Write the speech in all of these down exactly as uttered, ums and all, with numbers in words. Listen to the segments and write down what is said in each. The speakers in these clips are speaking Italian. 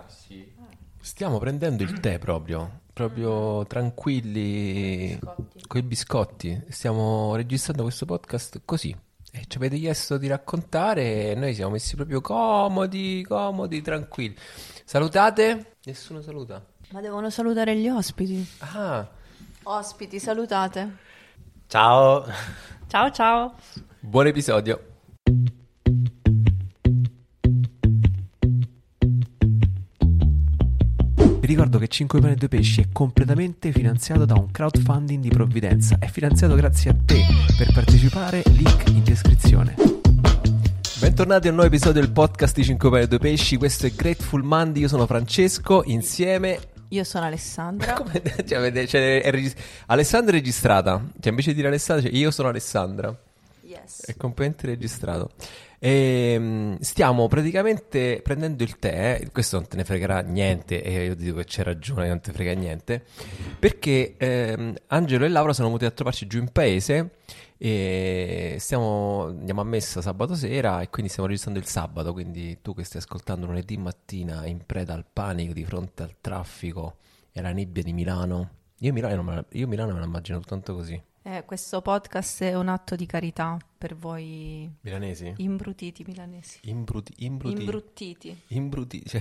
Sì. Stiamo prendendo il tè proprio, proprio tranquilli con i biscotti. Stiamo registrando questo podcast così. E ci avete chiesto di raccontare e noi siamo messi proprio comodi, comodi, tranquilli. Salutate? Nessuno saluta. Ma devono salutare gli ospiti. Ah, Ospiti, salutate. Ciao. Ciao ciao. buon episodio. Vi ricordo che cinque pane e due pesci è completamente finanziato da un crowdfunding di provvidenza. È finanziato grazie a te. Per partecipare, link in descrizione. Bentornati a un nuovo episodio del podcast di cinque pane e due pesci. Questo è Grateful Monday, io sono Francesco, insieme... Io sono Alessandra. Come, cioè, avete- cioè, è regis- Alessandra è registrata. Cioè, invece di dire Alessandra, cioè, io sono Alessandra. Yes. È completamente registrato. E, stiamo praticamente prendendo il tè. Questo non te ne fregherà niente. E io dico che c'è ragione, non te frega niente. Perché ehm, Angelo e Laura sono venuti a trovarci giù in paese. E stiamo andiamo a messa sabato sera. E quindi stiamo registrando il sabato. Quindi tu che stai ascoltando lunedì mattina in preda al panico di fronte al traffico e alla nebbia di Milano. Io Milano, non me la- io Milano me la immagino soltanto così. Eh, questo podcast è un atto di carità per voi Milanesi? imbrutiti milanesi. Imbruti, imbruti, Imbruttiti. imbruti, cioè,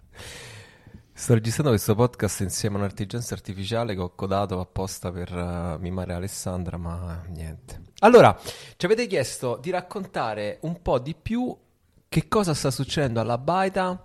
sto registrando questo podcast insieme a un'intelligenza artificiale che ho codato apposta per uh, mimare Alessandra, ma niente. Allora, ci avete chiesto di raccontare un po' di più che cosa sta succedendo alla Baita,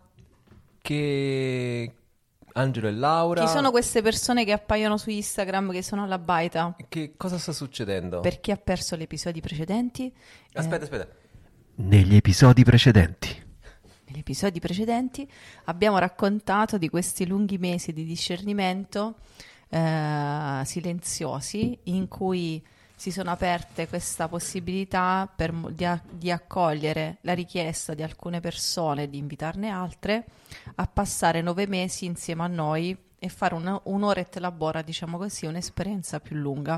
che Angelo e Laura... Chi sono queste persone che appaiono su Instagram che sono alla baita? Che cosa sta succedendo? Per chi ha perso gli episodi precedenti? Aspetta, aspetta. Negli episodi precedenti. Negli episodi precedenti abbiamo raccontato di questi lunghi mesi di discernimento eh, silenziosi in cui si sono aperte questa possibilità per mo- di, a- di accogliere la richiesta di alcune persone di invitarne altre a passare nove mesi insieme a noi e fare una, un'ora et labora, diciamo così, un'esperienza più lunga.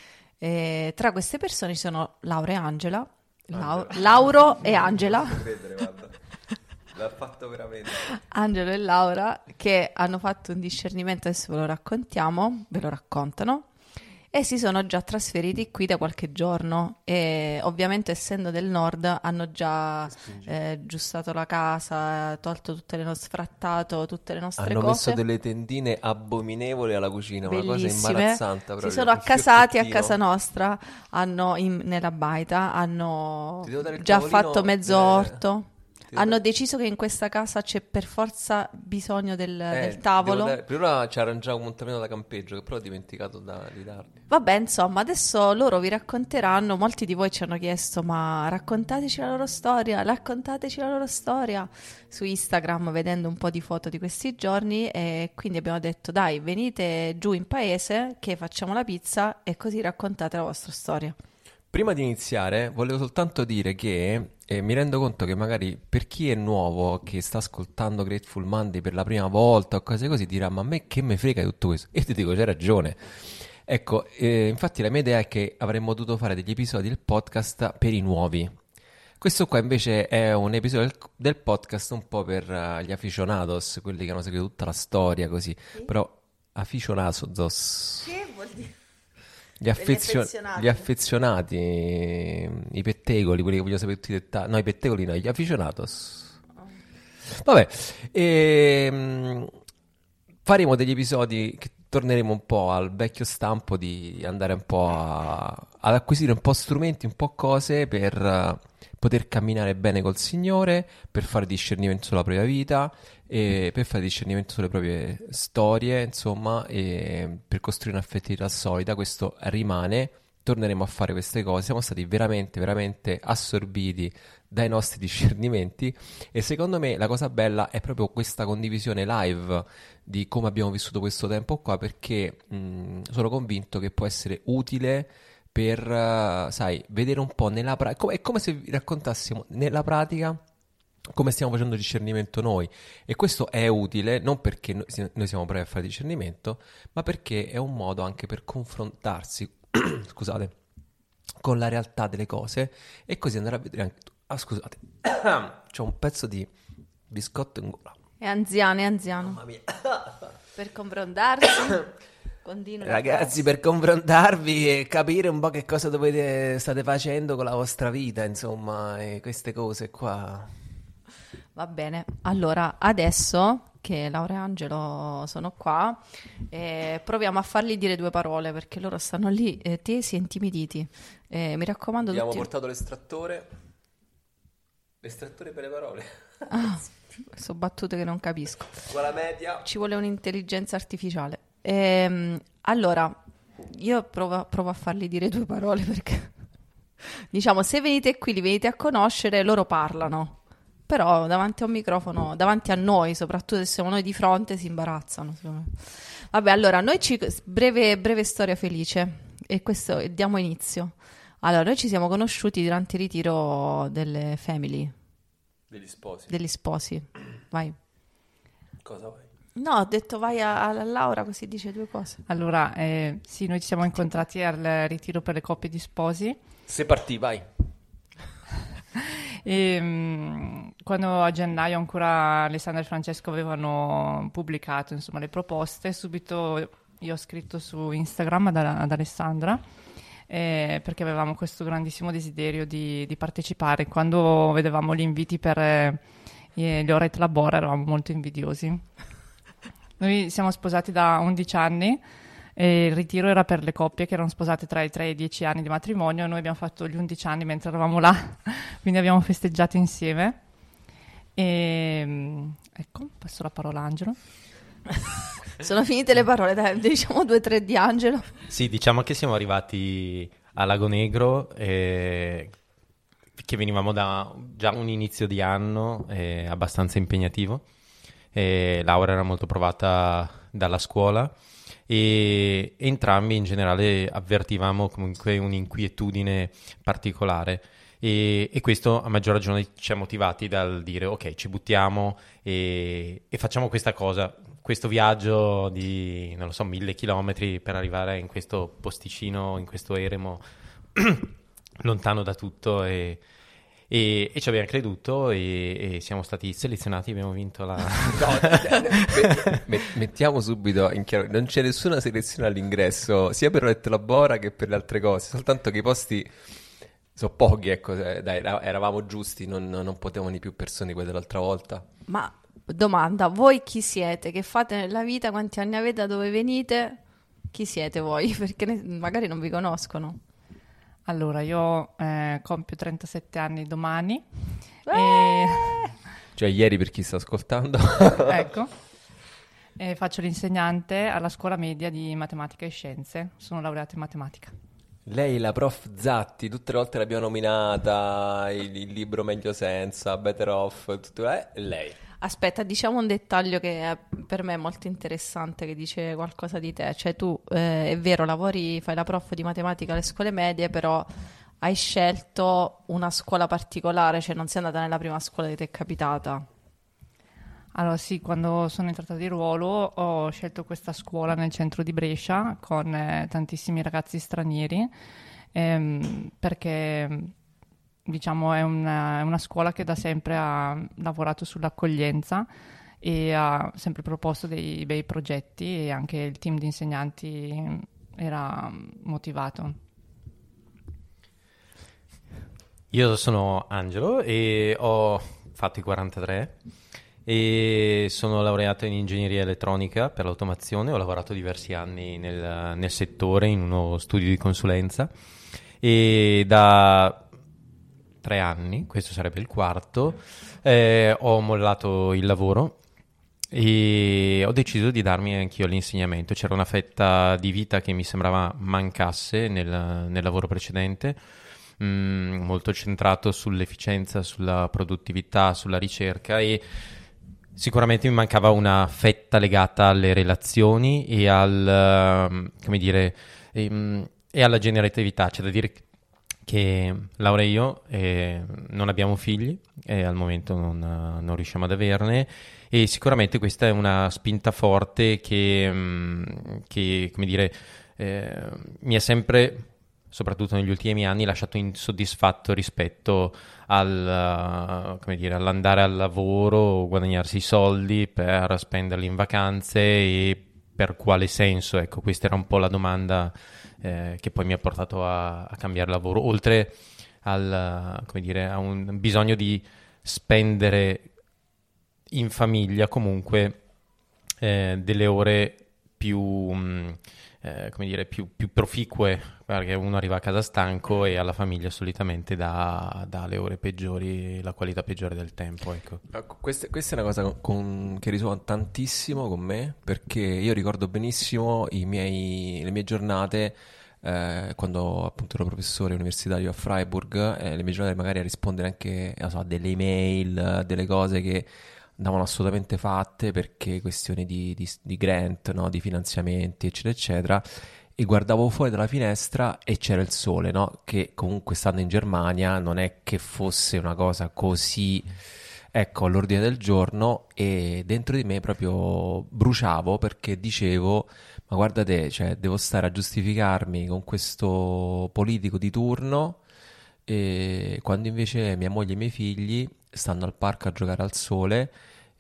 E tra queste persone ci sono Laura e Angela, Lau- Lauro e Angela. Credere, guarda. L'ha fatto veramente. Angelo e Laura che hanno fatto un discernimento, adesso ve lo raccontiamo, ve lo raccontano, e si sono già trasferiti qui da qualche giorno e ovviamente essendo del nord hanno già eh, aggiustato la casa, tolto tutte le nostre, sfrattato tutte le nostre Hanno cose. messo delle tendine abominevoli alla cucina, una cosa Bellissime. imbarazzante proprio. Si sono un accasati a fiocchettino. casa nostra, hanno in- nella baita, hanno Ti devo dare il già tavolino, fatto mezzo eh, orto. ti devo Hanno dare- deciso che in questa casa c'è per forza bisogno del, Eh, del ti tavolo. devo dare- Prima ci arrangiavo un tappeto da campeggio che però ho dimenticato da, di darli. Vabbè, insomma, adesso loro vi racconteranno. Molti di voi ci hanno chiesto: ma raccontateci la loro storia, raccontateci la loro storia su Instagram, vedendo un po' di foto di questi giorni. E quindi abbiamo detto: dai, venite giù in paese che facciamo la pizza e così raccontate la vostra storia. Prima di iniziare, volevo soltanto dire che eh, mi rendo conto che magari per chi è nuovo, che sta ascoltando Grateful Monday per la prima volta o cose così, dirà: ma a me che me frega di tutto questo? E io ti dico, c'hai ragione. Ecco, eh, infatti la mia idea è che avremmo dovuto fare degli episodi del podcast per i nuovi. Questo qua invece è un episodio del, del podcast un po' per eh, gli aficionados, quelli che hanno seguito tutta la storia così. Però aficionados, Che vuol dire? gli, affezio- affezionati. gli affezionati, i pettegoli, quelli che vogliono sapere tutti i dettagli. No, i pettegoli no, gli aficionados. Vabbè, ehm, faremo degli episodi che torneremo un po' al vecchio stampo di andare un po' a- ad acquisire un po' strumenti, un po' cose per eh, poter camminare bene col Signore, per fare discernimento sulla propria vita, e per fare discernimento sulle proprie storie, insomma, e per costruire un'affettività solida. Questo rimane. Torneremo a fare queste cose. Siamo stati veramente, veramente assorbiti dai nostri discernimenti e secondo me la cosa bella è proprio questa condivisione live di come abbiamo vissuto questo tempo qua, perché mh, sono convinto che può essere utile per, eh, sai, vedere un po' nella pratica. È come se vi raccontassimo nella pratica come stiamo facendo discernimento noi, e questo è utile non perché noi, noi siamo bravi a fare discernimento, ma perché è un modo anche per confrontarsi scusate, con la realtà delle cose e così andare a vedere anche tu. Ah, scusate, c'ho un pezzo di biscotto in gola. È anziano, è anziano. Mamma mia. Per confrontarsi, continua. Ragazzi, per confrontarvi e capire un po' che cosa dovete, state facendo con la vostra vita, insomma, e queste cose qua. Va bene, allora adesso che Laura e Angelo sono qua, eh, proviamo a fargli dire due parole perché loro stanno lì eh, tesi e intimiditi. Eh, mi raccomando, Abbiamo tutti... portato l'estrattore. L'estrattore per le parole. Ah, sono battute che non capisco. Scuola media. Ci vuole un'intelligenza artificiale. Ehm, allora, io provo, provo a fargli dire due parole perché, diciamo, se venite qui, li venite a conoscere, loro parlano. Però davanti a un microfono, davanti a noi, soprattutto se siamo noi di fronte, si imbarazzano. Secondo me. Vabbè, allora, noi ci... Breve, breve storia felice. E questo, diamo inizio. Allora, noi ci siamo conosciuti durante il ritiro delle family. Degli sposi. Degli sposi. Vai. Cosa vuoi? No, ho detto vai a, a Laura così dice due cose. Allora, eh, sì, noi ci siamo incontrati al ritiro per le coppie di sposi. Se partì, vai. E mh, quando a gennaio ancora Alessandra e Francesco avevano pubblicato insomma le proposte, subito io ho scritto su Instagram ad, ad Alessandra eh, perché avevamo questo grandissimo desiderio di, di partecipare. Quando vedevamo gli inviti per eh, gli Oret Labora eravamo molto invidiosi. Noi siamo sposati da undici anni e il ritiro era per le coppie che erano sposate tra i tre e i dieci anni di matrimonio. Noi abbiamo fatto gli undici anni mentre eravamo là, quindi abbiamo festeggiato insieme. E ecco, passo la parola a Angelo. Sono finite le parole, dai, diciamo due o tre di Angelo. Sì, diciamo che siamo arrivati a Lago Negro, eh, che venivamo da già un inizio di anno eh, abbastanza impegnativo. Eh, Laura era molto provata dalla scuola e entrambi in generale avvertivamo comunque un'inquietudine particolare e, e questo a maggior ragione ci ha motivati dal dire ok, ci buttiamo e, e facciamo questa cosa, questo viaggio di, non lo so, mille chilometri per arrivare in questo posticino, in questo eremo lontano da tutto e E, e ci abbiamo creduto e, e siamo stati selezionati, abbiamo vinto la... No, met- mettiamo subito in chiaro, non c'è nessuna selezione all'ingresso, sia per Oret Labora che per le altre cose, soltanto che i posti sono pochi, ecco, eh, dai, era- eravamo giusti, non, non potevano di più persone quelle dell'altra volta. Ma domanda, voi chi siete? Che fate nella vita? Quanti anni avete? Da dove venite? Chi siete voi? Perché ne- magari non vi conoscono. Allora, io eh, compio trentasette anni domani. Eh! Cioè ieri per chi sta ascoltando. E, ecco, e faccio l'insegnante alla scuola media di matematica e scienze. Sono laureata in matematica. Lei, la prof Zatti, tutte le volte l'abbiamo nominata, il, il libro Meglio Senza, Better Off, tutto, eh, lei. Aspetta, diciamo un dettaglio che è- per me è molto interessante, che dice qualcosa di te. Cioè tu, eh, è vero, lavori, fai la prof di matematica alle scuole medie, però hai scelto una scuola particolare, cioè non sei andata nella prima scuola che ti è capitata. Allora sì, quando sono entrata di ruolo ho scelto questa scuola nel centro di Brescia con eh, tantissimi ragazzi stranieri ehm, perché diciamo è una, è una scuola che da sempre ha lavorato sull'accoglienza e ha sempre proposto dei bei progetti e anche il team di insegnanti era motivato. Io sono Angelo e ho fatto i quarantatré e sono laureato in ingegneria elettronica per l'automazione, ho lavorato diversi anni nel, nel settore in uno studio di consulenza e da tre anni, questo sarebbe il quarto, eh, ho mollato il lavoro e ho deciso di darmi anch'io all'insegnamento. C'era una fetta di vita che mi sembrava mancasse nel, nel lavoro precedente, mh, molto centrato sull'efficienza, sulla produttività, sulla ricerca e sicuramente mi mancava una fetta legata alle relazioni e al, come dire, e, e alla generatività. C'è da dire che Laura e io eh, non abbiamo figli e al momento non, non riusciamo ad averne e sicuramente questa è una spinta forte che, mh, che come dire, eh, mi ha sempre soprattutto negli ultimi anni, lasciato insoddisfatto rispetto al, come dire, all'andare al lavoro, guadagnarsi i soldi per spenderli in vacanze e per quale senso? Ecco, questa era un po' la domanda eh, che poi mi ha portato a, a cambiare lavoro, oltre al, come dire, a un bisogno di spendere in famiglia comunque eh, delle ore più, mh, eh, come dire, più, più proficue, perché uno arriva a casa stanco e alla famiglia solitamente dà, dà le ore peggiori, la qualità peggiore del tempo, ecco. Ecco, questa, questa è una cosa con- che risuona tantissimo con me, perché io ricordo benissimo i miei- le mie giornate eh, quando appunto ero professore universitario a Freiburg, eh, le mie giornate magari a rispondere anche, non so, a delle email, eh, delle cose che andavano assolutamente fatte perché questioni di, di- di grant, no? Di finanziamenti, eccetera, eccetera. E guardavo fuori dalla finestra e c'era il sole, no? Che comunque stando in Germania non è che fosse una cosa così, ecco, all'ordine del giorno, e dentro di me proprio bruciavo perché dicevo, ma guarda te, cioè, devo stare a giustificarmi con questo politico di turno, e quando invece mia moglie e i miei figli stanno al parco a giocare al sole,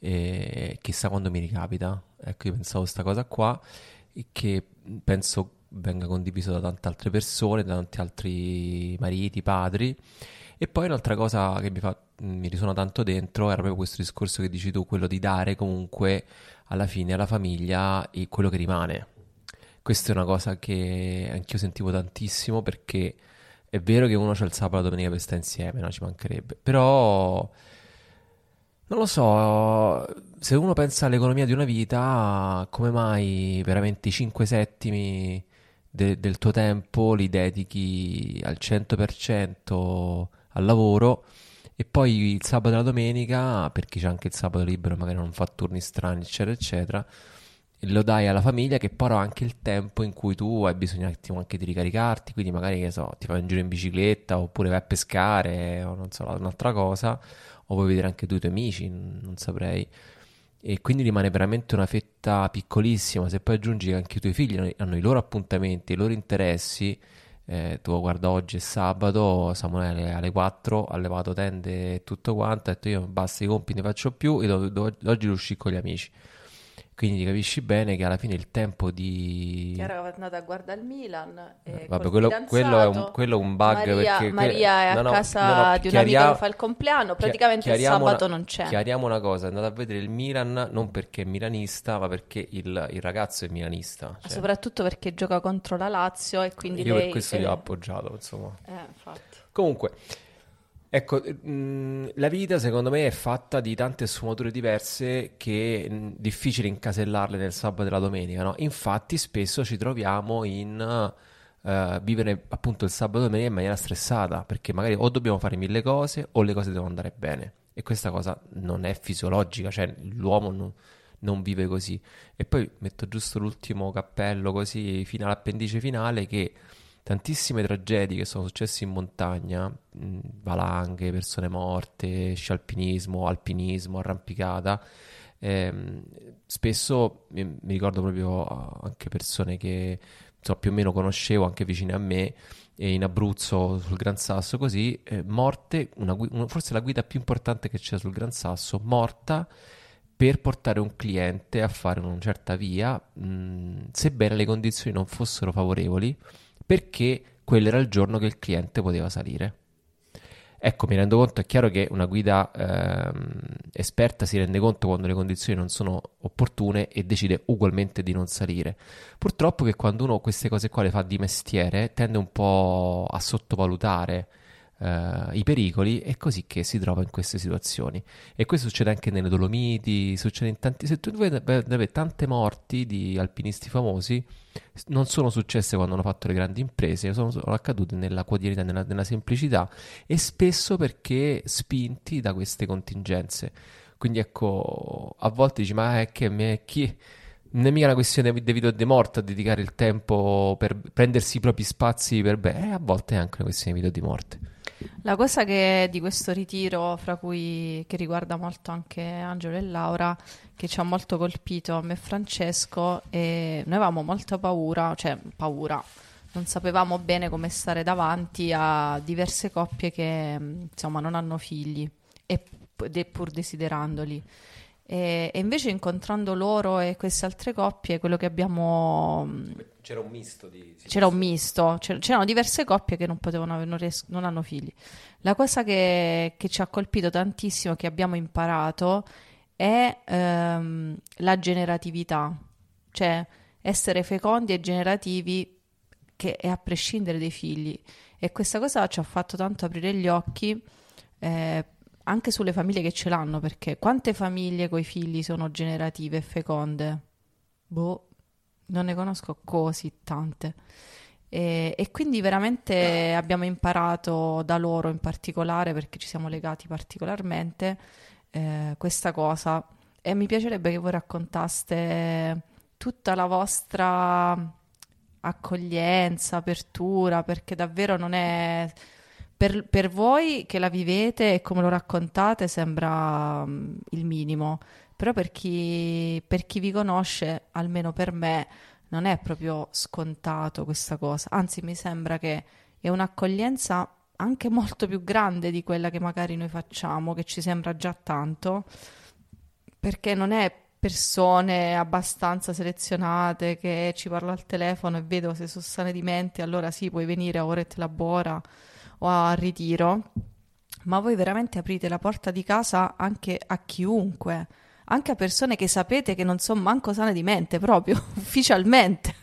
e chissà quando mi ricapita. Ecco, io pensavo sta cosa qua, e che penso venga condiviso da tante altre persone, da tanti altri mariti, padri. E poi un'altra cosa che mi fa, mi risuona tanto dentro era proprio questo discorso che dici tu, quello di dare comunque alla fine alla famiglia e quello che rimane. Questa è una cosa che anch'io sentivo tantissimo, perché è vero che uno c'ha il sabato e la domenica per stare insieme, no? Ci mancherebbe. Però non lo so, se uno pensa all'economia di una vita, come mai veramente i cinque settimi de- del tuo tempo li dedichi al cento per cento al lavoro, e poi il sabato e la domenica, per chi c'è anche il sabato libero, magari non fa turni strani, eccetera, eccetera, e lo dai alla famiglia, che però ha anche il tempo in cui tu hai bisogno un attimo anche di ricaricarti, quindi magari, che so, ti fai un giro in bicicletta, oppure vai a pescare, o non so, un'altra cosa, o vuoi vedere anche tu i tuoi amici, n- non saprei. E quindi rimane veramente una fetta piccolissima. Se poi aggiungi che anche i tuoi figli hanno hanno i loro appuntamenti, i loro interessi, eh, tu guarda, oggi è sabato, Samuele alle quattro ha levato tende e tutto quanto, ha detto io basta, i compiti ne faccio più, io do- do- oggi devo uscire con gli amici. Quindi capisci bene che alla fine il tempo di... Chiara è andata a guardare il Milan e Vabbè, col quello, quello è un, fidanzato. quello è un bug, Maria, perché que- Maria è a no, no, casa no, no, di un'amica chiaria- che fa il compleanno, chia- praticamente il chiariamo sabato una- non c'è. Chiariamo una cosa, è andata a vedere il Milan non perché è milanista, ma perché il, il ragazzo è milanista. Ma Cioè, soprattutto perché gioca contro la Lazio e quindi io lei... per questo eh, gli ho appoggiato, insomma. eh, infatti. Comunque, ecco, mh, la vita secondo me è fatta di tante sfumature diverse che è difficile incasellarle nel sabato e la domenica, no? Infatti spesso ci troviamo in eh, vivere appunto il sabato e la domenica in maniera stressata, perché magari o dobbiamo fare mille cose o le cose devono andare bene. E questa cosa non è fisiologica, cioè l'uomo non, non vive così. E poi metto giusto l'ultimo cappello così, fino all'appendice finale, che tantissime tragedie che sono successe in montagna, mh, valanghe, persone morte, sci alpinismo, alpinismo, arrampicata, ehm, spesso mi, mi ricordo proprio ah, anche persone che insomma, più o meno conoscevo, anche vicine a me, e in Abruzzo sul Gran Sasso così, eh, morte, una gui- una- forse la guida più importante che c'è sul Gran Sasso, morta per portare un cliente a fare una certa via, mh, sebbene le condizioni non fossero favorevoli, perché quello era il giorno che il cliente poteva salire. Ecco, mi rendo conto, è chiaro che una guida ehm, esperta si rende conto quando le condizioni non sono opportune e decide ugualmente di non salire. Purtroppo che quando uno queste cose qua le fa di mestiere tende un po' a sottovalutare eh, i pericoli, e così che si trova in queste situazioni. E questo succede anche nelle Dolomiti, succede in tanti... Se tu vedi tante morti di alpinisti famosi, non sono successe quando hanno fatto le grandi imprese, sono, sono accadute nella quotidianità, nella, nella semplicità, e spesso perché spinti da queste contingenze. Quindi ecco, a volte dici, ma è che me, chi... non è mica una questione di vita o di morte a dedicare il tempo per prendersi i propri spazi per bene, eh, a volte è anche una questione di vita o di morte. La cosa che di questo ritiro, fra cui che riguarda molto anche Angelo e Laura, che ci ha molto colpito a me e Francesco, e noi avevamo molta paura, cioè paura, non sapevamo bene come stare davanti a diverse coppie che mh, insomma non hanno figli e de- pur desiderandoli. E, e invece incontrando loro e queste altre coppie, quello che abbiamo mh, C'era un misto di... c'era un misto, c'er- c'erano diverse coppie che non potevano, ave- non, ries- non hanno figli. La cosa che, che ci ha colpito tantissimo, che abbiamo imparato, è ehm, la generatività, cioè essere fecondi e generativi, che è a prescindere dai figli. E questa cosa ci ha fatto tanto aprire gli occhi, eh, anche sulle famiglie che ce l'hanno, perché quante famiglie coi figli sono generative e feconde? Boh, non ne conosco così tante. E, e quindi veramente abbiamo imparato da loro in particolare, perché ci siamo legati particolarmente, eh, questa cosa. E mi piacerebbe che voi raccontaste tutta la vostra accoglienza, apertura, perché davvero non è... Per, per voi che la vivete e come lo raccontate sembra mm, il minimo, però per chi, per chi vi conosce, almeno per me, non è proprio scontato questa cosa. Anzi, mi sembra che è un'accoglienza anche molto più grande di quella che magari noi facciamo, che ci sembra già tanto, perché non è persone abbastanza selezionate che ci parlo al telefono e vedo se sono sane di mente, allora sì, puoi venire a Orette Labora o a Ritiro, ma voi veramente aprite la porta di casa anche a chiunque, anche a persone che sapete che non sono manco sane di mente, proprio ufficialmente.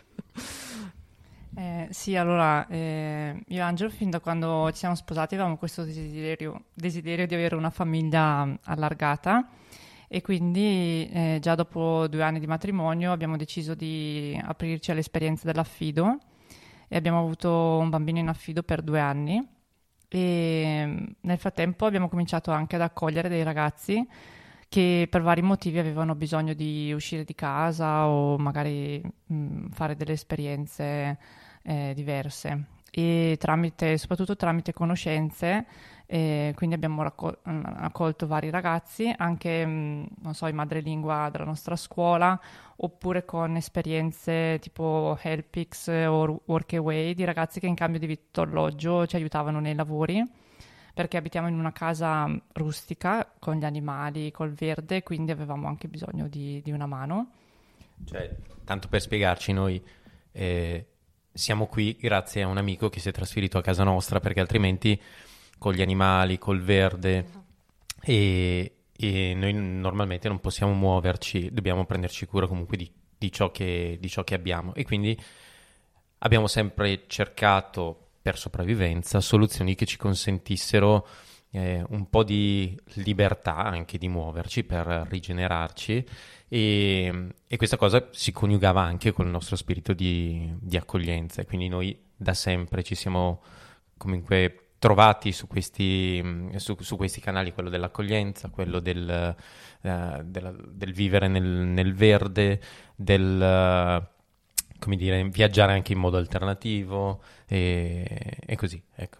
Eh, sì, allora, eh, io e Angelo fin da quando ci siamo sposati avevamo questo desiderio, desiderio di avere una famiglia mm, allargata, e quindi eh, già dopo due anni di matrimonio abbiamo deciso di aprirci all'esperienza dell'affido, e abbiamo avuto un bambino in affido per due anni, e mm, nel frattempo abbiamo cominciato anche ad accogliere dei ragazzi che per vari motivi avevano bisogno di uscire di casa o magari mh, fare delle esperienze eh, diverse, e tramite, soprattutto tramite conoscenze, eh, quindi abbiamo raccol- mh, accolto vari ragazzi, anche mh, non so, in madrelingua della nostra scuola, oppure con esperienze tipo Helpix o Workaway, di ragazzi che in cambio di vitto alloggio ci aiutavano nei lavori, perché abitiamo in una casa rustica con gli animali, col verde, quindi avevamo anche bisogno di, di una mano. Cioè, tanto per spiegarci, noi eh, siamo qui grazie a un amico che si è trasferito a casa nostra, perché altrimenti con gli animali, col verde e, e noi normalmente non possiamo muoverci, dobbiamo prenderci cura comunque di, di ciò che, di ciò che abbiamo, e quindi abbiamo sempre cercato, per sopravvivenza, soluzioni che ci consentissero eh, un po' di libertà anche di muoverci per rigenerarci, e, e questa cosa si coniugava anche con il nostro spirito di, di accoglienza, e quindi noi da sempre ci siamo comunque trovati su questi, su, su questi canali, quello dell'accoglienza, quello del, uh, della, del vivere nel, nel verde, del... Uh, come dire, viaggiare anche in modo alternativo, e, e così, ecco.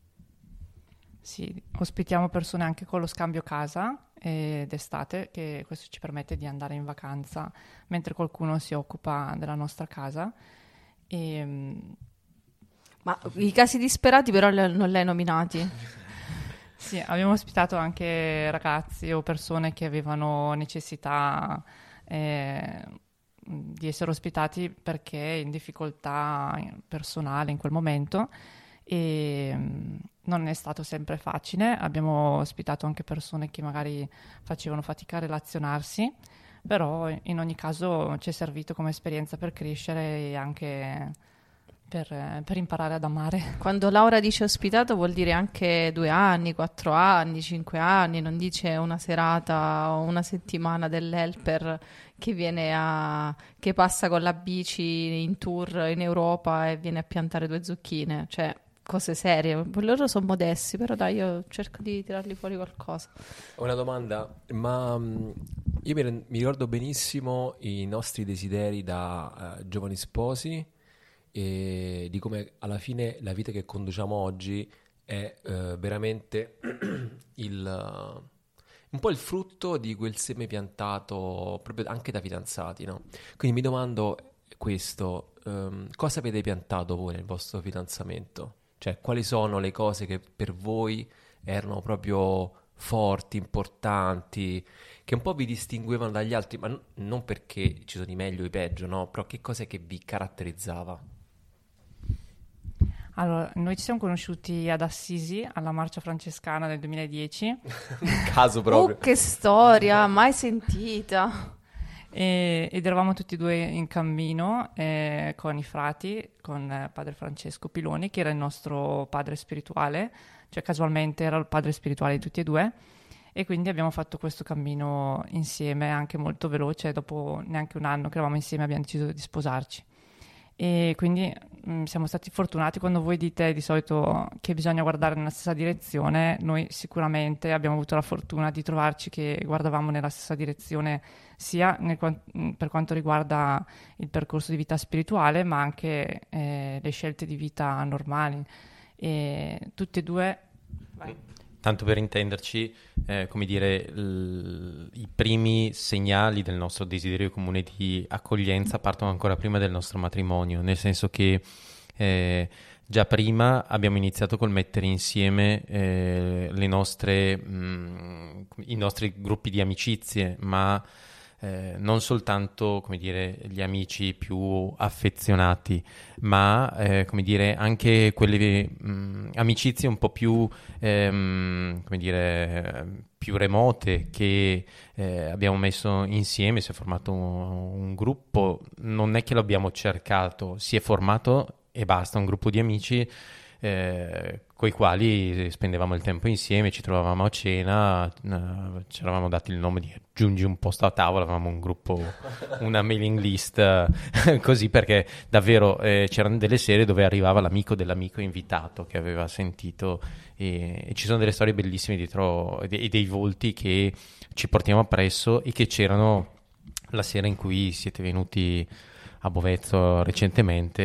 Sì, ospitiamo persone anche con lo scambio casa eh, d'estate, che questo ci permette di andare in vacanza mentre qualcuno si occupa della nostra casa. E, mh, Ma i casi disperati però le- non li hai nominati. sì, abbiamo ospitato anche ragazzi o persone che avevano necessità eh, di essere ospitati perché in difficoltà personale in quel momento, e mh, non è stato sempre facile. Abbiamo ospitato anche persone che magari facevano fatica a relazionarsi, però in ogni caso ci è servito come esperienza per crescere e anche per, per imparare ad amare. Quando Laura dice ospitato vuol dire anche due anni, quattro anni, cinque anni, non dice una serata o una settimana dell'helper che viene a che passa con la bici in tour in Europa e viene a piantare due zucchine, cioè cose serie. Loro sono modesti, però dai, io cerco di tirarli fuori qualcosa. Una domanda, ma mh, io mi, ren- mi ricordo benissimo i nostri desideri da eh, giovani sposi, e di come alla fine la vita che conduciamo oggi è eh, veramente il, uh, un po' il frutto di quel seme piantato proprio anche da fidanzati, no? Quindi mi domando, questo, ehm, cosa avete piantato voi nel vostro fidanzamento? Cioè, quali sono le cose che per voi erano proprio forti, importanti, che un po' vi distinguevano dagli altri, ma n- non perché ci sono i meglio o i peggio, no? Però che cosa è che vi caratterizzava? Allora, noi ci siamo conosciuti ad Assisi, alla Marcia Francescana del duemiladieci. Un caso proprio. Oh, che storia, mai sentita. E- ed eravamo tutti e due in cammino eh, con i frati, con eh, padre Francesco Piloni, che era il nostro padre spirituale, cioè casualmente era il padre spirituale di tutti e due, e quindi abbiamo fatto questo cammino insieme, anche molto veloce. Dopo neanche un anno che eravamo insieme abbiamo deciso di sposarci. E quindi mh, siamo stati fortunati. Quando voi dite di solito che bisogna guardare nella stessa direzione, noi sicuramente abbiamo avuto la fortuna di trovarci che guardavamo nella stessa direzione, sia nel quan- mh, per quanto riguarda il percorso di vita spirituale, ma anche eh, le scelte di vita normali. E tutte e due... Vai. Tanto per intenderci, eh, come dire, l- i primi segnali del nostro desiderio comune di accoglienza partono ancora prima del nostro matrimonio, nel senso che eh, già prima abbiamo iniziato col mettere insieme eh, le nostre, mh, i nostri gruppi di amicizie, ma eh, non soltanto, come dire, gli amici più affezionati, ma eh, come dire anche quelle mh, amicizie un po' più ehm, come dire più remote che eh, abbiamo messo insieme. Si è formato un, un gruppo, non è che lo abbiamo cercato, si è formato e basta, un gruppo di amici eh, con i quali spendevamo il tempo insieme, ci trovavamo a cena, eh, ci eravamo dati il nome di aggiungi un posto a tavola, avevamo un gruppo, una mailing list, eh, così, perché davvero eh, c'erano delle sere dove arrivava l'amico dell'amico invitato che aveva sentito, e, e ci sono delle storie bellissime dietro, e dei, dei volti che ci portiamo appresso e che c'erano la sera in cui siete venuti a Bovezzo recentemente,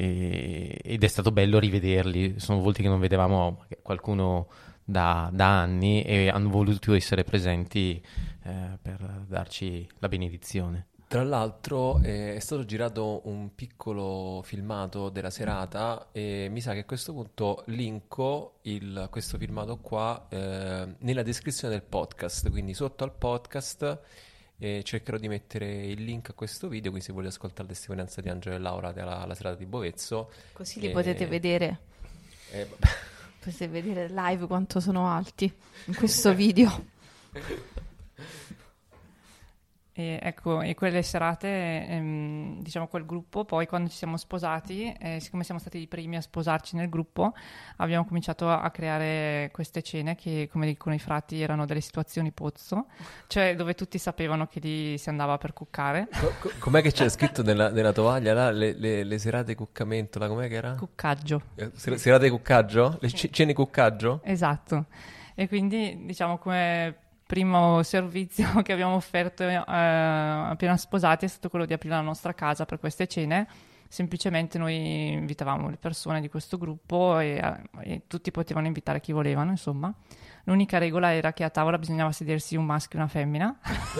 e, ed è stato bello rivederli. Sono volti che non vedevamo qualcuno da, da anni, e hanno voluto essere presenti eh, per darci la benedizione. Tra l'altro eh, è stato girato un piccolo filmato della serata, e mi sa che a questo punto linko il- questo filmato qua eh, nella descrizione del podcast, quindi sotto al podcast eh, cercherò di mettere il link a questo video, quindi se volete ascoltare la testimonianza di Angelo e Laura della alla serata di Bovezzo. Così li eh, potete vedere. eh, vabbè. Potete vedere live quanto sono alti in questo video. E ecco, e quelle serate, ehm, diciamo quel gruppo, poi quando ci siamo sposati, eh, siccome siamo stati i primi a sposarci nel gruppo, abbiamo cominciato a, a creare queste cene che, come dicono i frati, erano delle situazioni pozzo, cioè dove tutti sapevano che lì si andava per cuccare. Co- co- com'è che c'era scritto nella, nella tovaglia là, le, le- le serate cuccamento, là, com'è che era? Cuccaggio. Eh, ser- serate cuccaggio? Le c- cene cuccaggio? Esatto. E quindi, diciamo, come primo servizio che abbiamo offerto eh, appena sposati è stato quello di aprire la nostra casa per queste cene. Semplicemente noi invitavamo le persone di questo gruppo, e, e tutti potevano invitare chi volevano, insomma. L'unica regola era che a tavola bisognava sedersi un maschio e una femmina.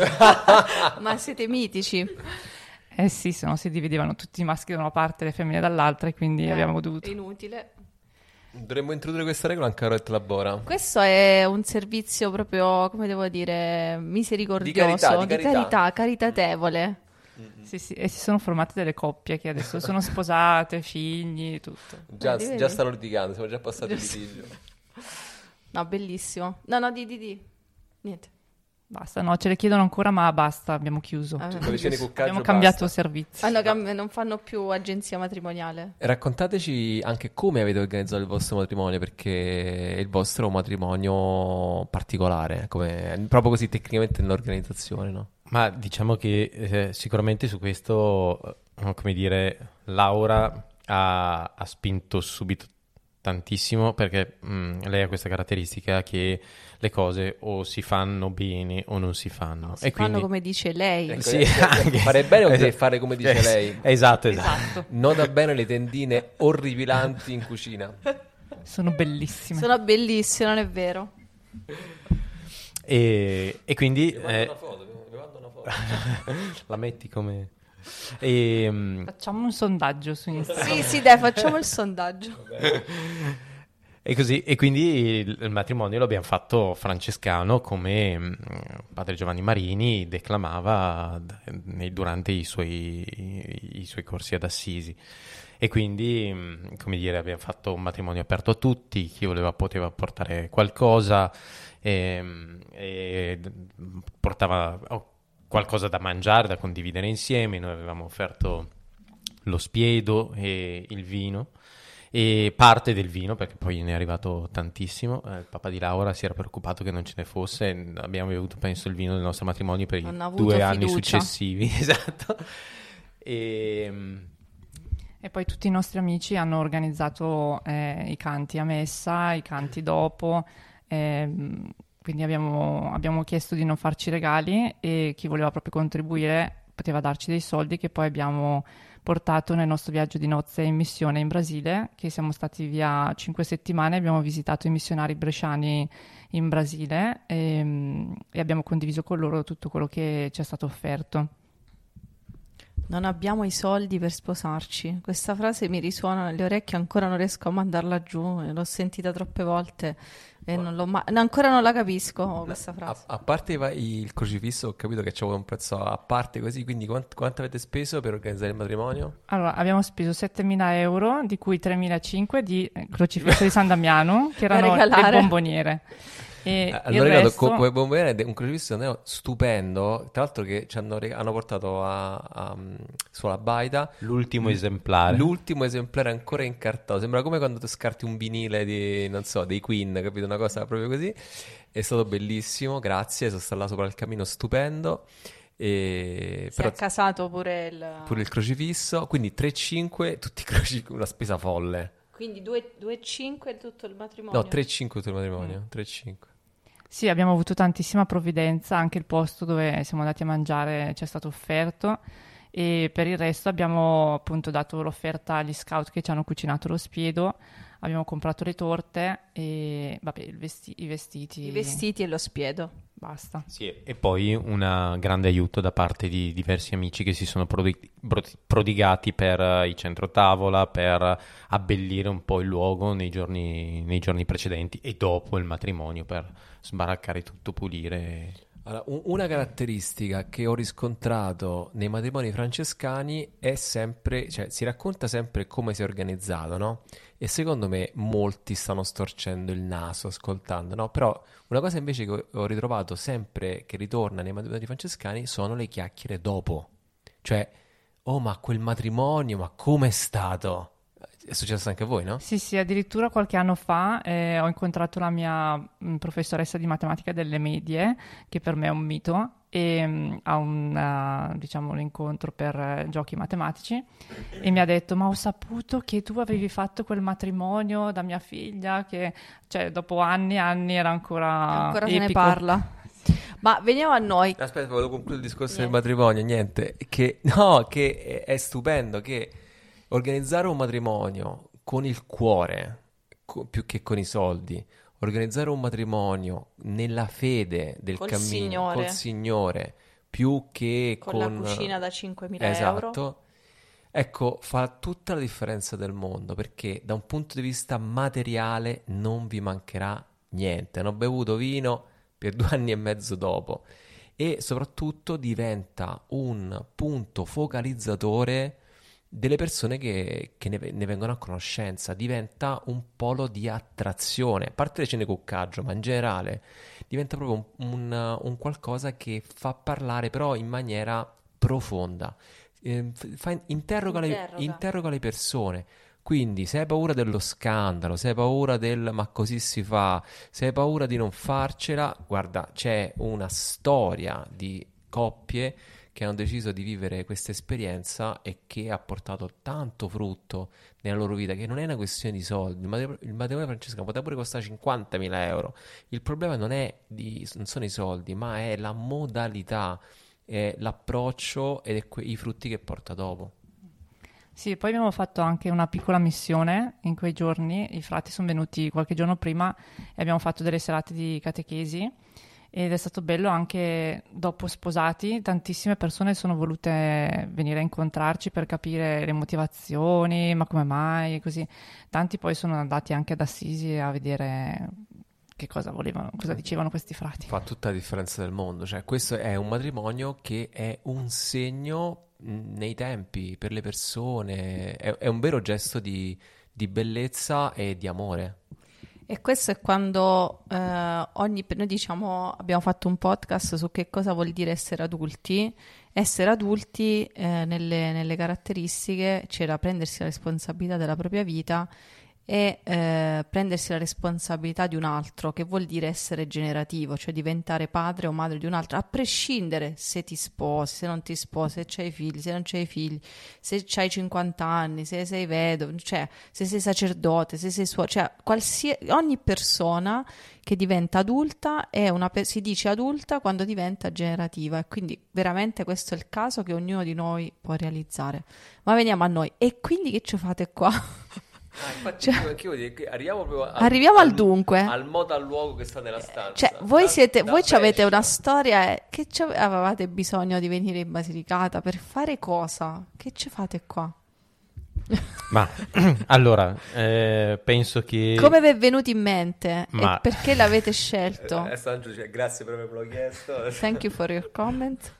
Ma siete mitici. Eh sì, se no si dividevano tutti i maschi da una parte e le femmine dall'altra, e quindi Eh, abbiamo dovuto... È inutile. Dovremmo introdurre questa regola anche a Retta Labora. Questo è un servizio proprio, come devo dire, misericordioso, Di carità, di di carità. carità, caritatevole. Sì, sì, e si sono formate delle coppie che adesso sono sposate, figli, tutto. Già, Vedi, vedi? già stanno litigando, siamo già passati il Giusto. litigio. No, bellissimo. No, no, di, di, di. Niente. Basta, no, ce le chiedono ancora, ma basta, abbiamo chiuso. Ah, Con le cene cuccaggio Abbiamo cambiato basta. servizio. Ah, no, cam- non fanno più agenzia matrimoniale. Raccontateci anche come avete organizzato il vostro matrimonio, perché il vostro è un matrimonio particolare, come, proprio così tecnicamente nell'organizzazione, no? Ma diciamo che eh, sicuramente su questo, eh, come dire, Laura ha, ha spinto subito tantissimo, perché mh, lei ha questa caratteristica che le cose o si fanno bene o non si fanno. Si e fanno quindi... come dice lei. Ecco, Sì, eh, anche. fare bene vuol dire Esatto. fare come dice Eh, lei. Esatto, esatto. Esatto, Nota bene le tendine orripilanti in cucina. sono bellissime. Sono bellissime, non è vero? E, e quindi eh, foto, mi mando una foto. la metti come... E, mm, Facciamo un sondaggio su Instagram. Sì, sì, dai, facciamo il sondaggio. E così, e quindi il, il matrimonio lo abbiamo fatto francescano, come mh, padre Giovanni Marini declamava d- nei- durante i suoi, i, i suoi corsi ad Assisi. E quindi, mh, come dire, abbiamo fatto un matrimonio aperto a tutti, chi voleva poteva portare qualcosa, e, e portava oh, qualcosa da mangiare, da condividere insieme. Noi avevamo offerto lo spiedo e il vino. E parte del vino, perché poi ne è arrivato tantissimo. Eh, il papà di Laura si era preoccupato che non ce ne fosse. Abbiamo bevuto, penso, il vino del nostro matrimonio per Hanno i avuto due anni fiducia. successivi. Esatto. E, E poi tutti i nostri amici hanno organizzato eh, i canti a messa, i canti dopo, ehm, quindi abbiamo, abbiamo chiesto di non farci regali e chi voleva proprio contribuire poteva darci dei soldi che poi abbiamo portato nel nostro viaggio di nozze in missione in Brasile, che siamo stati via cinque settimane, abbiamo visitato i missionari bresciani in Brasile e, e abbiamo condiviso con loro tutto quello che ci è stato offerto. Non abbiamo i soldi per sposarci. Questa frase mi risuona nelle orecchie, ancora non riesco a mandarla giù, l'ho sentita troppe volte e non l'ho ma- ancora non la capisco questa A, frase. a parte i- il crocifisso, ho capito che c'è un prezzo a parte così, quindi quant- quanto avete speso per organizzare il matrimonio? Allora, abbiamo speso settemila euro, di cui tremilacinquecento di eh, crocifisso di San Damiano, che Da erano le regalare. bomboniere. E Eh, il allora ricordo, resto... co- come bomboniere un crocifisso ne- stupendo, tra l'altro che ci hanno, reg- hanno portato a, a, sulla baita l'ultimo esemplare. l'ultimo esemplare ancora incartato, sembra come quando tu scarti un vinile di, non so, dei Queen, capito? Una cosa proprio così. È stato bellissimo, grazie, sono stato là sopra il cammino, stupendo. E, Si è però accasato pure il... pure il crocifisso, quindi tre virgola cinque, tutti i crocifissi, una spesa folle. Quindi due virgola cinque tutto il matrimonio. No, tre virgola cinque tutto il matrimonio, tre virgola cinque. Sì, abbiamo avuto tantissima provvidenza, anche il posto dove siamo andati a mangiare ci è stato offerto e per il resto abbiamo appunto dato l'offerta agli scout che ci hanno cucinato lo spiedo, abbiamo comprato le torte e vabbè, il vesti- i vestiti. I vestiti e lo spiedo. Basta. Sì, e poi un grande aiuto da parte di diversi amici che si sono prodi- bro- prodigati per eh, i centro tavola, per abbellire un po' il luogo nei giorni, nei giorni precedenti e dopo il matrimonio, per sbaraccare tutto, pulire. Allora, un- una caratteristica che ho riscontrato nei matrimoni francescani è sempre, cioè si racconta sempre come si è organizzato, no? E secondo me molti stanno storcendo il naso ascoltando, no? Però una cosa invece che ho ho ritrovato sempre che ritorna nei matrimoni francescani sono le chiacchiere dopo. Cioè, oh, ma quel matrimonio, ma com'è stato? È successo anche a voi, no? Sì, sì, addirittura qualche anno fa eh, ho incontrato la mia mh, professoressa di matematica delle medie, che per me è un mito, e mh, a un, eh, diciamo, un incontro per eh, giochi matematici e mi ha detto, ma ho saputo che tu avevi fatto quel matrimonio da mia figlia, che cioè, dopo anni e anni era ancora Ancora se ne epico. parla. Ma veniamo a noi. Aspetta, volevo concludere il discorso Niente. del matrimonio, niente, che no, che è, è stupendo che organizzare un matrimonio con il cuore, co- più che con i soldi, organizzare un matrimonio nella fede del Col cammino, Signore. col Signore, più che Con con... la cucina da cinquemila Esatto. euro. Ecco, fa tutta la differenza del mondo, perché da un punto di vista materiale non vi mancherà niente. Hanno bevuto vino per due anni e mezzo dopo e soprattutto diventa un punto focalizzatore delle persone che, che ne, ne vengono a conoscenza, diventa un polo di attrazione, a parte le cene cuccaggio, ma in generale diventa proprio un, un- un qualcosa che fa parlare però in maniera profonda. Eh, fa- interroga, le, Interroga. interroga le persone. Quindi se hai paura dello scandalo, se hai paura del ma così si fa, se hai paura di non farcela, guarda, c'è una storia di coppie che hanno deciso di vivere questa esperienza e che ha portato tanto frutto nella loro vita, che non è una questione di soldi. Il matrimonio, il matrimonio francescano poteva pure costare cinquantamila euro. Il problema non è di, non sono i soldi, ma è la modalità, è l'approccio ed è que- i frutti che porta dopo. Sì, poi abbiamo fatto anche una piccola missione in quei giorni, i frati sono venuti qualche giorno prima e abbiamo fatto delle serate di catechesi ed è stato bello anche dopo sposati, tantissime persone sono volute venire a incontrarci per capire le motivazioni, ma come mai, e così. Tanti poi sono andati anche ad Assisi a vedere che cosa volevano, cosa dicevano questi frati. Fa tutta la differenza del mondo, cioè questo è un matrimonio che è un segno mh, nei tempi per le persone, è, è un vero gesto di, di bellezza e di amore. E questo è quando eh, ogni, noi diciamo, abbiamo fatto un podcast su che cosa vuol dire essere adulti. Essere adulti eh, nelle, nelle caratteristiche c'era prendersi la responsabilità della propria vita e eh, prendersi la responsabilità di un altro, che vuol dire essere generativo, cioè diventare padre o madre di un altro, a prescindere se ti sposi, se non ti sposi, se c'hai figli, se non c'hai figli, se c'hai cinquanta anni, se sei vedovo, cioè se sei sacerdote, se sei suo, cioè qualsiasi, ogni persona che diventa adulta è una pe- si dice adulta quando diventa generativa, e quindi veramente questo è il caso che ognuno di noi può realizzare. Ma veniamo a noi, e quindi che ci fate qua? Ah, infatti, Cioè- io- anche io dico che arriviamo proprio al, Arriviamo al dunque. al modo, al luogo che sta nella stanza. Cioè, voi Da- siete, da voi ci avete Brescia. una storia, eh, che ci ave- avevate bisogno di venire in Basilicata per fare cosa? Che ci fate qua? Ma allora, eh, penso che... Come vi è venuto in mente Ma- e perché l'avete scelto? Eh, Sandro, cioè, grazie per avermelo chiesto. Thank you for your comment.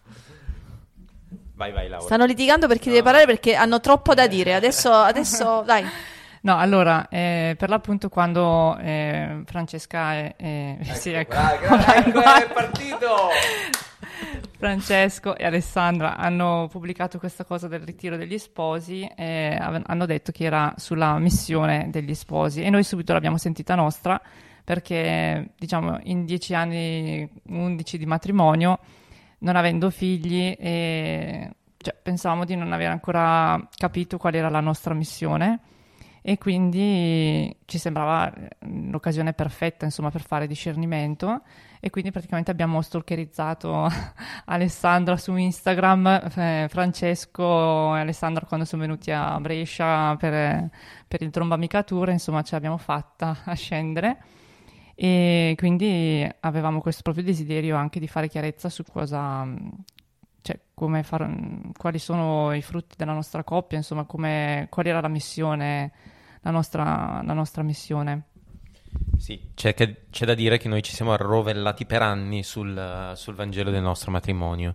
Vai, vai, Laura. Stanno litigando per chi deve parlare perché hanno troppo da dire. Adesso, adesso dai. No, allora, eh, per l'appunto quando eh, Francesca e... e- sì, ecco. Ah, gra- ecco, è partito! Francesco e Alessandra hanno pubblicato questa cosa del ritiro degli sposi e ave- hanno detto che era sulla missione degli sposi, e noi subito l'abbiamo sentita nostra perché, diciamo, in dieci anni, undici di matrimonio, non avendo figli, e, cioè, pensavamo di non aver ancora capito qual era la nostra missione, e quindi ci sembrava eh, l'occasione perfetta, insomma, per fare discernimento. E quindi praticamente abbiamo stalkerizzato Alessandra su Instagram, eh, Francesco e Alessandra quando sono venuti a Brescia per, per il Tromba Amica Tour, insomma ce l'abbiamo fatta a scendere, e quindi avevamo questo proprio desiderio anche di fare chiarezza su cosa, cioè come far, quali sono i frutti della nostra coppia, insomma come, qual era la missione, la nostra, la nostra missione. Sì, c'è, che- c'è da dire che noi ci siamo arrovellati per anni sul, sul Vangelo del nostro matrimonio,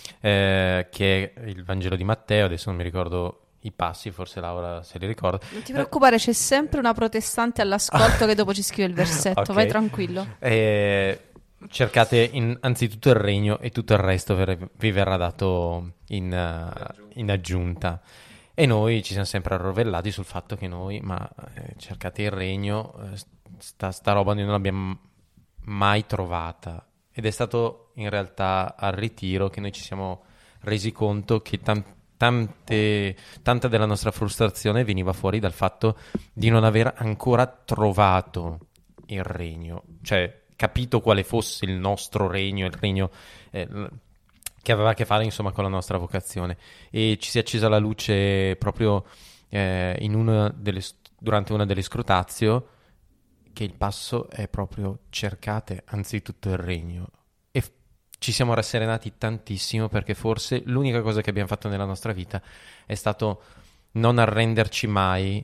eh, che è il Vangelo di Matteo. Adesso non mi ricordo i passi, forse Laura se li ricorda. Non ti preoccupare, c'è sempre una protestante all'ascolto che dopo ci scrive il versetto. Ok. Vai tranquillo. Eh, cercate in- anzitutto il regno e tutto il resto ver- vi verrà dato in, eh, in aggiunta. E noi ci siamo sempre arrovellati sul fatto che noi, ma eh, cercate il regno, eh, sta, sta roba noi non l'abbiamo mai trovata. Ed è stato in realtà al ritiro che noi ci siamo resi conto che tan- tante, tanta della nostra frustrazione veniva fuori dal fatto di non aver ancora trovato il regno, cioè capito quale fosse il nostro regno, il regno eh, l- che aveva a che fare insomma con la nostra vocazione. E ci si è accesa la luce proprio eh, in una delle, durante una delle scrutazio, che il passo è proprio cercate anzitutto il regno. E f- ci siamo rasserenati tantissimo, perché forse l'unica cosa che abbiamo fatto nella nostra vita è stato non arrenderci mai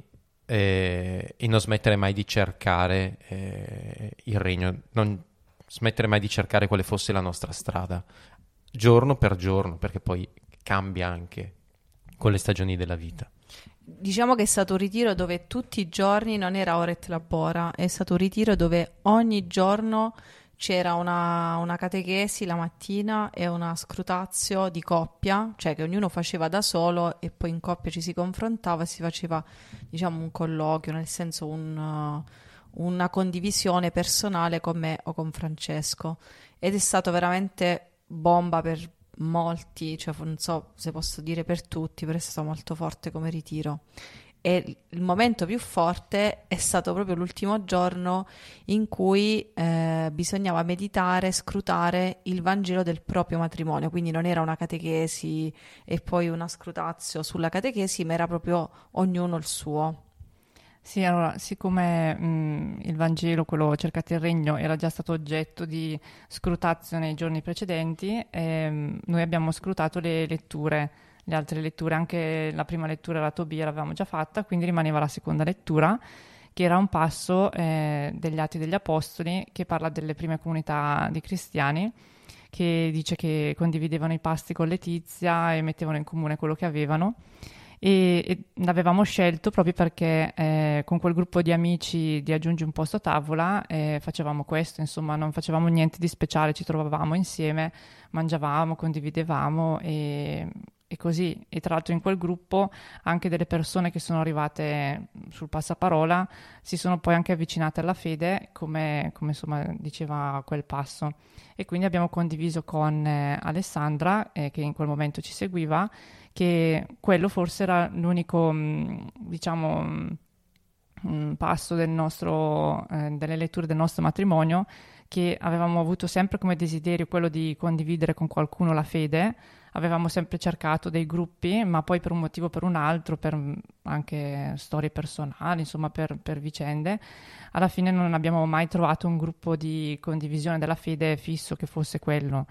eh, e non smettere mai di cercare eh, il regno, non smettere mai di cercare quale fosse la nostra strada, giorno per giorno, perché poi cambia anche con le stagioni della vita. Diciamo che è stato un ritiro dove tutti i giorni non era ora et labora, è stato un ritiro dove ogni giorno c'era una, una catechesi la mattina e una scrutazio di coppia, cioè che ognuno faceva da solo e poi in coppia ci si confrontava e si faceva, diciamo, un colloquio, nel senso un, uh, una condivisione personale con me o con Francesco, ed è stato veramente bomba per molti, cioè non so se posso dire per tutti, però è stato molto forte come ritiro. E il momento più forte è stato proprio l'ultimo giorno in cui eh, bisognava meditare, scrutare il Vangelo del proprio matrimonio, quindi non era una catechesi e poi una scrutazio sulla catechesi, ma era proprio ognuno il suo. Sì, allora, siccome mh, il Vangelo, quello Cercate il Regno, era già stato oggetto di scrutazio nei giorni precedenti, ehm, noi abbiamo scrutato le letture, le altre letture, anche la prima lettura, la Tobia, l'avevamo già fatta, quindi rimaneva la seconda lettura, che era un passo eh, degli Atti degli Apostoli, che parla delle prime comunità di cristiani, che dice che condividevano i pasti con Letizia e mettevano in comune quello che avevano. E, e l'avevamo scelto proprio perché eh, con quel gruppo di amici di Aggiungi un posto a tavola eh, facevamo questo, insomma non facevamo niente di speciale, ci trovavamo insieme, mangiavamo, condividevamo e, e così. E tra l'altro in quel gruppo anche delle persone che sono arrivate sul passaparola si sono poi anche avvicinate alla fede, come, come insomma diceva quel passo. E quindi abbiamo condiviso con eh, Alessandra, eh, che in quel momento ci seguiva, che quello forse era l'unico, mh, diciamo, mh, passo del nostro, eh, delle letture del nostro matrimonio, che avevamo avuto sempre come desiderio quello di condividere con qualcuno la fede. Avevamo sempre cercato dei gruppi, ma poi per un motivo o per un altro, per anche storie personali, insomma per, per vicende, alla fine non abbiamo mai trovato un gruppo di condivisione della fede fisso che fosse quello.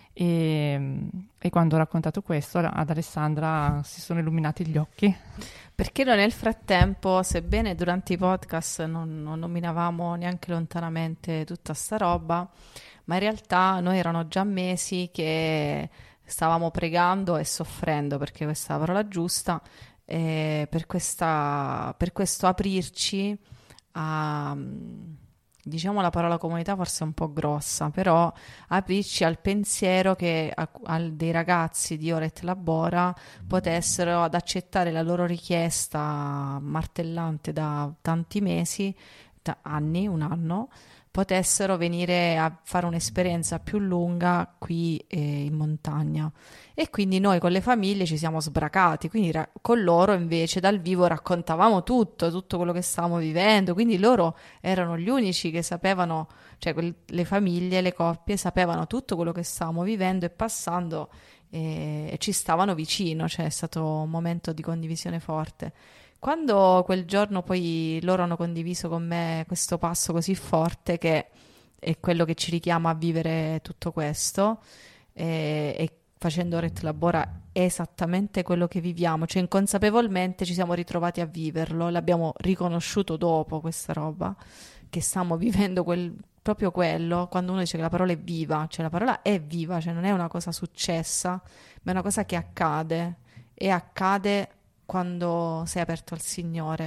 E, e quando ho raccontato questo ad Alessandra si sono illuminati gli occhi. Perché noi nel frattempo, sebbene durante i podcast non, non nominavamo neanche lontanamente tutta sta roba, ma in realtà noi erano già mesi che stavamo pregando e soffrendo, perché questa è la parola giusta, eh, per, questa, per questo aprirci a... diciamo la parola comunità forse è un po' grossa, però aprirci al pensiero che a, a dei ragazzi di Ora et Labora potessero ad accettare la loro richiesta martellante da tanti mesi, da anni, un anno, potessero venire a fare un'esperienza più lunga qui eh, in montagna. E quindi noi con le famiglie ci siamo sbracati, quindi ra- con loro invece dal vivo raccontavamo tutto, tutto quello che stavamo vivendo, quindi loro erano gli unici che sapevano, cioè quel- le famiglie, le coppie sapevano tutto quello che stavamo vivendo e passando e, e ci stavano vicino, cioè è stato un momento di condivisione forte. Quando quel giorno poi loro hanno condiviso con me questo passo così forte, che è quello che ci richiama a vivere tutto questo, e, e facendo Ora et Labora è esattamente quello che viviamo, cioè inconsapevolmente ci siamo ritrovati a viverlo, l'abbiamo riconosciuto dopo questa roba, che stiamo vivendo quel, proprio quello, quando uno dice che la parola è viva, cioè la parola è viva, cioè non è una cosa successa, ma è una cosa che accade, e accade quando sei aperto al Signore.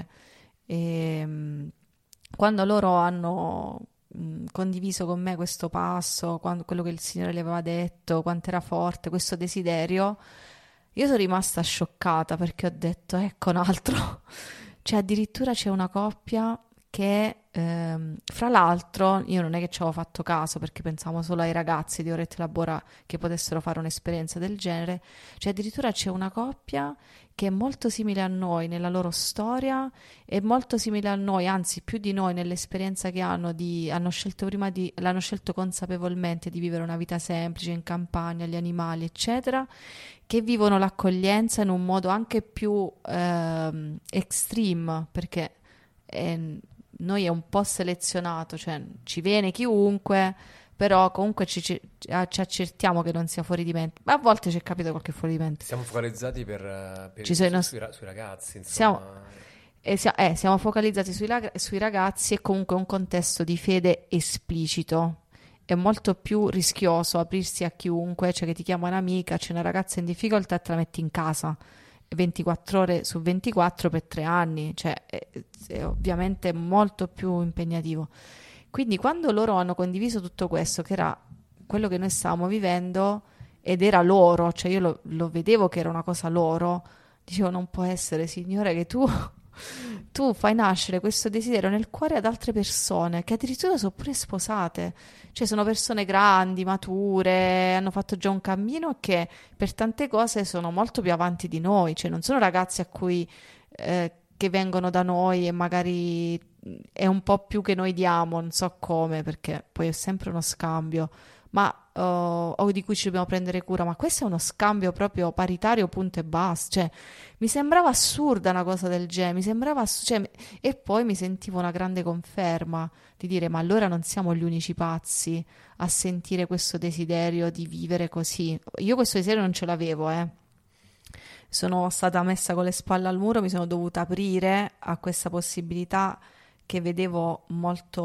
E quando loro hanno mh, condiviso con me questo passo, quando, quello che il Signore le aveva detto, quanto era forte questo desiderio, io sono rimasta scioccata, perché ho detto ecco un altro, cioè addirittura c'è una coppia che ehm, fra l'altro io non è che ci avevo fatto caso, perché pensavo solo ai ragazzi di Ora et Labora che potessero fare un'esperienza del genere, cioè addirittura c'è una coppia che è molto simile a noi nella loro storia, è molto simile a noi, anzi più di noi nell'esperienza che hanno, di, hanno scelto prima di, l'hanno scelto consapevolmente di vivere una vita semplice in campagna, gli animali eccetera, che vivono l'accoglienza in un modo anche più ehm, extreme, perché è, noi è un po' selezionato, cioè ci viene chiunque, però comunque ci, ci, ci accertiamo che non sia fuori di mente, ma a volte ci è capitato qualche fuori di mente. Siamo focalizzati per, per Ci sono i sui, nostri- sui, sui ragazzi, insomma. Siamo, eh, sia- eh, siamo focalizzati sui, lag- sui ragazzi, e comunque un contesto di fede esplicito. È molto più rischioso aprirsi a chiunque, cioè che ti chiama un'amica, c'è una ragazza in difficoltà e te la metti in casa ventiquattro ore su ventiquattro per tre anni, cioè è, è ovviamente molto più impegnativo. Quindi quando loro hanno condiviso tutto questo, che era quello che noi stavamo vivendo ed era loro, cioè io lo, lo vedevo che era una cosa loro, dicevo non può essere, Signore, che tu, tu fai nascere questo desiderio nel cuore ad altre persone che addirittura sono pure sposate, cioè sono persone grandi, mature, hanno fatto già un cammino e che per tante cose sono molto più avanti di noi, cioè non sono ragazzi a cui eh, che vengono da noi e magari è un po' più che noi diamo, non so come, perché poi è sempre uno scambio, ma o, o di cui ci dobbiamo prendere cura, ma questo è uno scambio proprio paritario, punto e basta. Cioè, mi sembrava assurda una cosa del genere, mi sembrava ass- cioè, e poi mi sentivo una grande conferma di dire, ma allora non siamo gli unici pazzi a sentire questo desiderio di vivere così. Io questo desiderio non ce l'avevo, eh. Sono stata messa con le spalle al muro, mi sono dovuta aprire a questa possibilità che vedevo molto,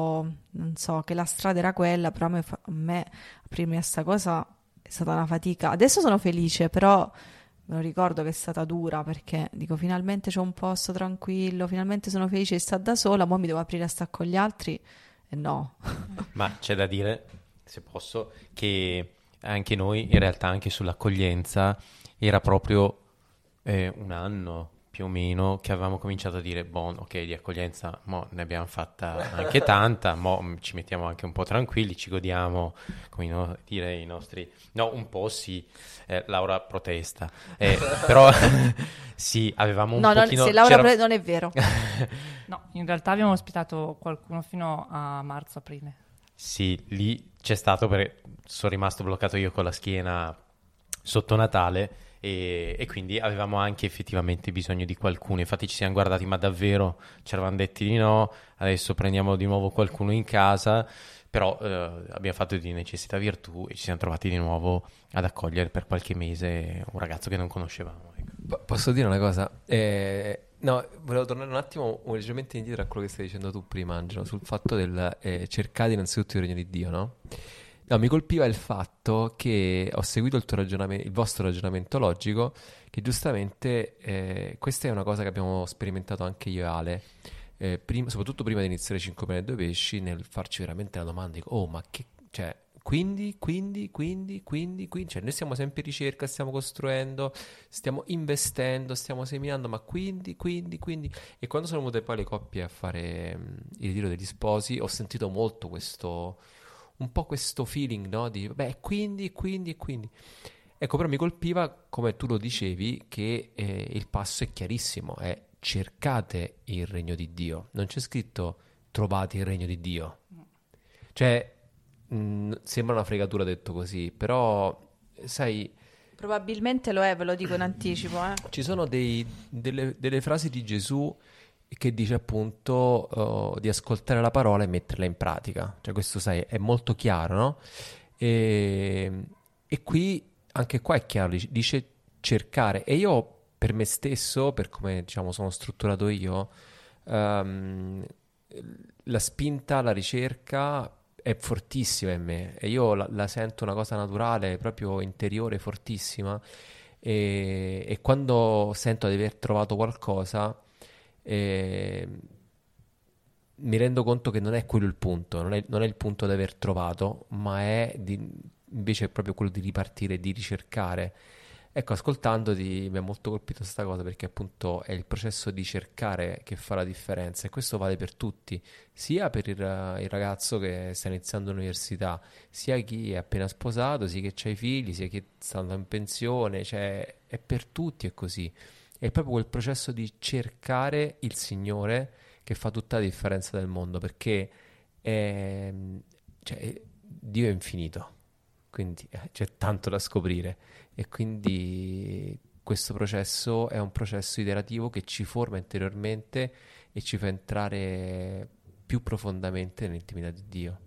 non so, che la strada era quella, però a me, fa- a me aprirmi a sta cosa è stata una fatica. Adesso sono felice, però me lo ricordo che è stata dura, perché dico, finalmente c'è un posto tranquillo, finalmente sono felice di stare da sola, poi mi devo aprire a stare con gli altri, e no. Ma c'è da dire, se posso, che anche noi, in realtà anche sull'accoglienza, era proprio eh, un anno più o meno che avevamo cominciato a dire, boh, ok, di accoglienza mo ne abbiamo fatta anche tanta, mo ci mettiamo anche un po' tranquilli, ci godiamo, come no, dire, i nostri... No, un po' sì, eh, Laura protesta, eh, però sì, avevamo un No, non, pochino... se Laura c'era- pre- non è vero. No, in realtà abbiamo ospitato qualcuno fino a marzo-aprile. Sì, lì c'è stato, perché sono rimasto bloccato io con la schiena sotto Natale e, e quindi avevamo anche effettivamente bisogno di qualcuno. Infatti ci siamo guardati, ma davvero ci eravamo detti di no, adesso prendiamo di nuovo qualcuno in casa, però eh, abbiamo fatto di necessità virtù e ci siamo trovati di nuovo ad accogliere per qualche mese un ragazzo che non conoscevamo. Ecco. Po- Posso dire una cosa? Eh, no, volevo tornare un attimo un- leggermente indietro a quello che stai dicendo tu prima, Angelo, sul fatto del eh, cercare innanzitutto il regno di Dio, no? No, mi colpiva il fatto che ho seguito il tuo ragionamento, il vostro ragionamento logico, che giustamente eh, questa è una cosa che abbiamo sperimentato anche io e Ale, eh, prim- soprattutto prima di iniziare cinque pane e due pesci, nel farci veramente la domanda, dico, oh, ma che, cioè, quindi, quindi, quindi, quindi, quindi, cioè, noi siamo sempre in ricerca, stiamo costruendo, stiamo investendo, stiamo seminando, ma quindi, quindi, quindi, e quando sono venute poi le coppie a fare mm, il ritiro degli sposi, ho sentito molto questo, un po' questo feeling, no? Di, beh, quindi, quindi, e quindi. Ecco, però mi colpiva, come tu lo dicevi, che eh, il passo è chiarissimo, è cercate il regno di Dio. Non c'è scritto trovate il regno di Dio. Cioè, mh, sembra una fregatura detto così, però, sai, Probabilmente lo è, ve lo dico in anticipo, eh. ci sono dei- delle, delle frasi di Gesù che dice appunto eh, di ascoltare la parola e metterla in pratica. Cioè, questo, sai, è molto chiaro, no? E, e qui, anche qua è chiaro, dice, dice cercare. E io, per me stesso, per come, diciamo, sono strutturato io, ehm, la spinta alla ricerca è fortissima in me e io la, la sento una cosa naturale, proprio interiore, fortissima. E, e quando sento di aver trovato qualcosa, eh, mi rendo conto che non è quello il punto, non è, non è il punto di aver trovato, ma è di, invece è proprio quello di ripartire, di ricercare. Ecco, ascoltandoti mi ha molto colpito questa cosa perché appunto è il processo di cercare che fa la differenza e questo vale per tutti, sia per il, il ragazzo che sta iniziando l'università, sia chi è appena sposato, sia chi ha i figli, sia chi sta andando in pensione, cioè è per tutti, è così. È proprio quel processo di cercare il Signore che fa tutta la differenza del mondo perché è- cioè, Dio è infinito, quindi eh, c'è tanto da scoprire e quindi questo processo è un processo iterativo che ci forma interiormente e ci fa entrare più profondamente nell'intimità di Dio.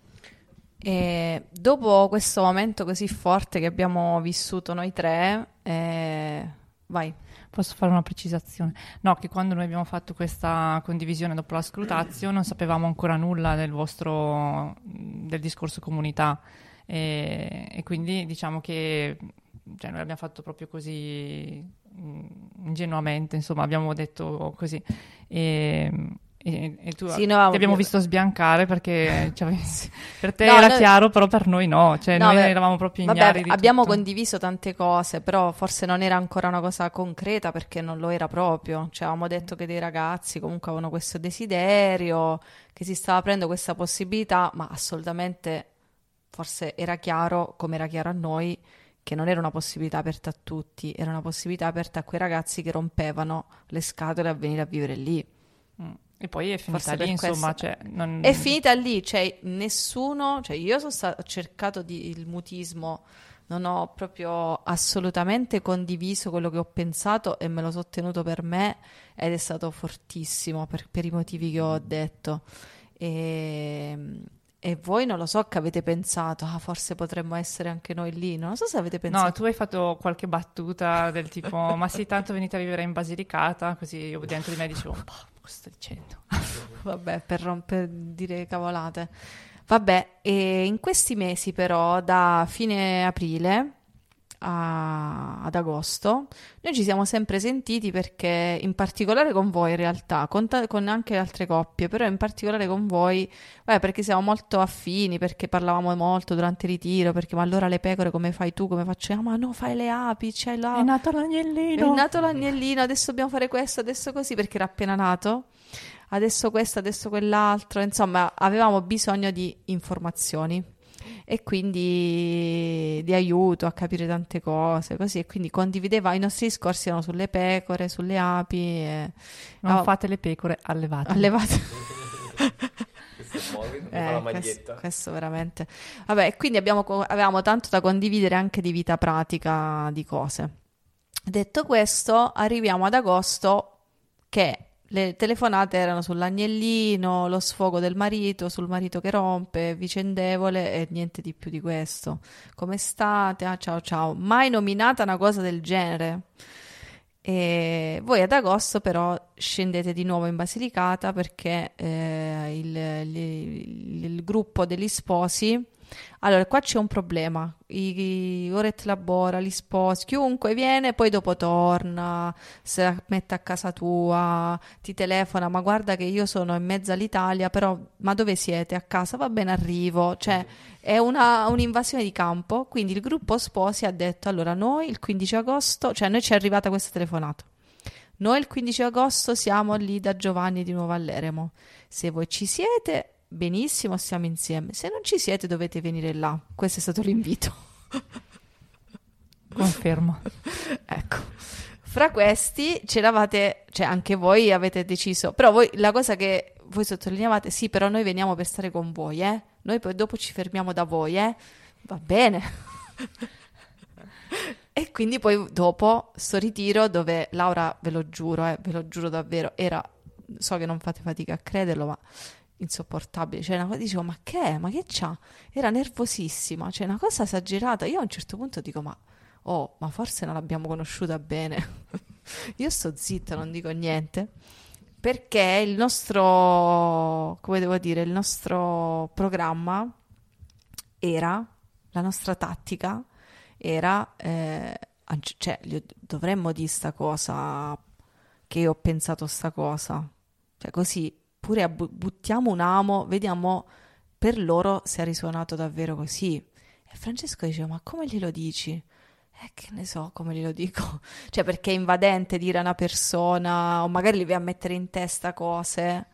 E dopo questo momento così forte che abbiamo vissuto noi tre, eh, vai. Posso fare una precisazione? No, che quando noi abbiamo fatto questa condivisione dopo la scrutazio non sapevamo ancora nulla del vostro del discorso comunità e, e quindi diciamo che cioè, noi l'abbiamo fatto proprio così mh, ingenuamente, insomma, abbiamo detto così e, e, e tu Sì, no, ti abbiamo io- visto sbiancare perché cioè, per te No, era noi- chiaro, però per noi no, cioè No, noi beh, eravamo proprio vabbè, ignari di abbiamo tutto. condiviso tante cose, però forse non era ancora una cosa concreta perché non lo era proprio. Cioè, avevamo detto che dei ragazzi comunque avevano questo desiderio, che si stava aprendo questa possibilità, ma assolutamente forse era chiaro, come era chiaro a noi, che non era una possibilità aperta a tutti, era una possibilità aperta a quei ragazzi che rompevano le scatole a venire a vivere lì. Mm. E poi è finita Forse lì, per insomma, questo. cioè, non- È finita lì, cioè nessuno, cioè io sono sta- ho cercato di, il mutismo, non ho proprio assolutamente condiviso quello che ho pensato e me lo sono tenuto per me ed è stato fortissimo per, per i motivi che ho detto. E, e voi non lo so che avete pensato, ah, forse potremmo essere anche noi lì, non lo so se avete No, pensato. tu hai fatto qualche battuta del tipo, ma sì, tanto venite a vivere in Basilicata, così io dentro di me dicevo, "Bah, cosa sto dicendo?" Vabbè, per, rom- per dire cavolate. Vabbè, e in questi mesi però, da fine aprile a- ad agosto, noi ci siamo sempre sentiti perché, in particolare con voi in realtà, con, ta- con anche altre coppie, però in particolare con voi, vabbè, perché siamo molto affini, perché parlavamo molto durante il ritiro, perché ma allora le pecore come fai tu, come faccio io? Ah, ma no, fai le api, c'è la... È nato È l'agnellino! nato l'agnellino, adesso dobbiamo fare questo, adesso così, perché era appena nato. Adesso questo, adesso quell'altro. Insomma, avevamo bisogno di informazioni e quindi di aiuto a capire tante cose, così. E quindi condivideva, i nostri discorsi erano sulle pecore, sulle api. E... Non Ah, fate le pecore, allevate. allevate. Questo è il Eh, questo, questo veramente. Vabbè, quindi abbiamo, co- avevamo tanto da condividere anche di vita pratica, di cose. Detto questo, arriviamo ad agosto che le telefonate erano sull'agnellino, lo sfogo del marito, sul marito che rompe, vicendevole e niente di più di questo. Come state? Ah, ciao ciao. Mai nominata una cosa del genere. E voi ad agosto però scendete di nuovo in Basilicata perché eh, il, il- il gruppo degli sposi. Allora, qua c'è un problema. I, i Oret Labora, gli sposi, chiunque viene, poi dopo torna, se la mette a casa tua, ti telefona, ma guarda che io sono in mezzo all'Italia, però ma dove siete? A casa? Va bene, arrivo. Cioè, è una, un'invasione di campo. Quindi il gruppo sposi ha detto, allora noi il quindici agosto, cioè a noi ci è arrivata questa telefonata. Noi il quindici agosto siamo lì da Giovanni di Nuovo Alleremo. Se voi ci siete, benissimo, stiamo insieme. Se non ci siete, dovete venire là. Questo è stato l'invito. Confermo. Ecco. Fra questi c'eravate, cioè anche voi avete deciso, però voi la cosa che voi sottolineavate, sì, però noi veniamo per stare con voi, eh? Noi poi dopo ci fermiamo da voi, eh? Va bene. E quindi poi dopo sto ritiro dove Laura, ve lo giuro, eh, ve lo giuro davvero, era, so che non fate fatica a crederlo, ma insopportabile. Cioè, una cosa, dicevo, ma che è? Ma che c'ha? Era nervosissima, cioè una cosa esagerata. Io a un certo punto dico, ma oh, ma forse non l'abbiamo conosciuta bene. Io sto zitta, non dico niente. Perché il nostro, come devo dire, il nostro programma era, la nostra tattica era, eh, anc- cioè, gli ho- dovremmo dire sta cosa, che io ho pensato sta cosa. Cioè, così, pure a bu- buttiamo un amo, vediamo per loro se ha risuonato davvero così. E Francesco diceva, ma come glielo dici? Eh, che ne so come glielo dico. Cioè, perché è invadente dire a una persona, o magari gli vai a mettere in testa cose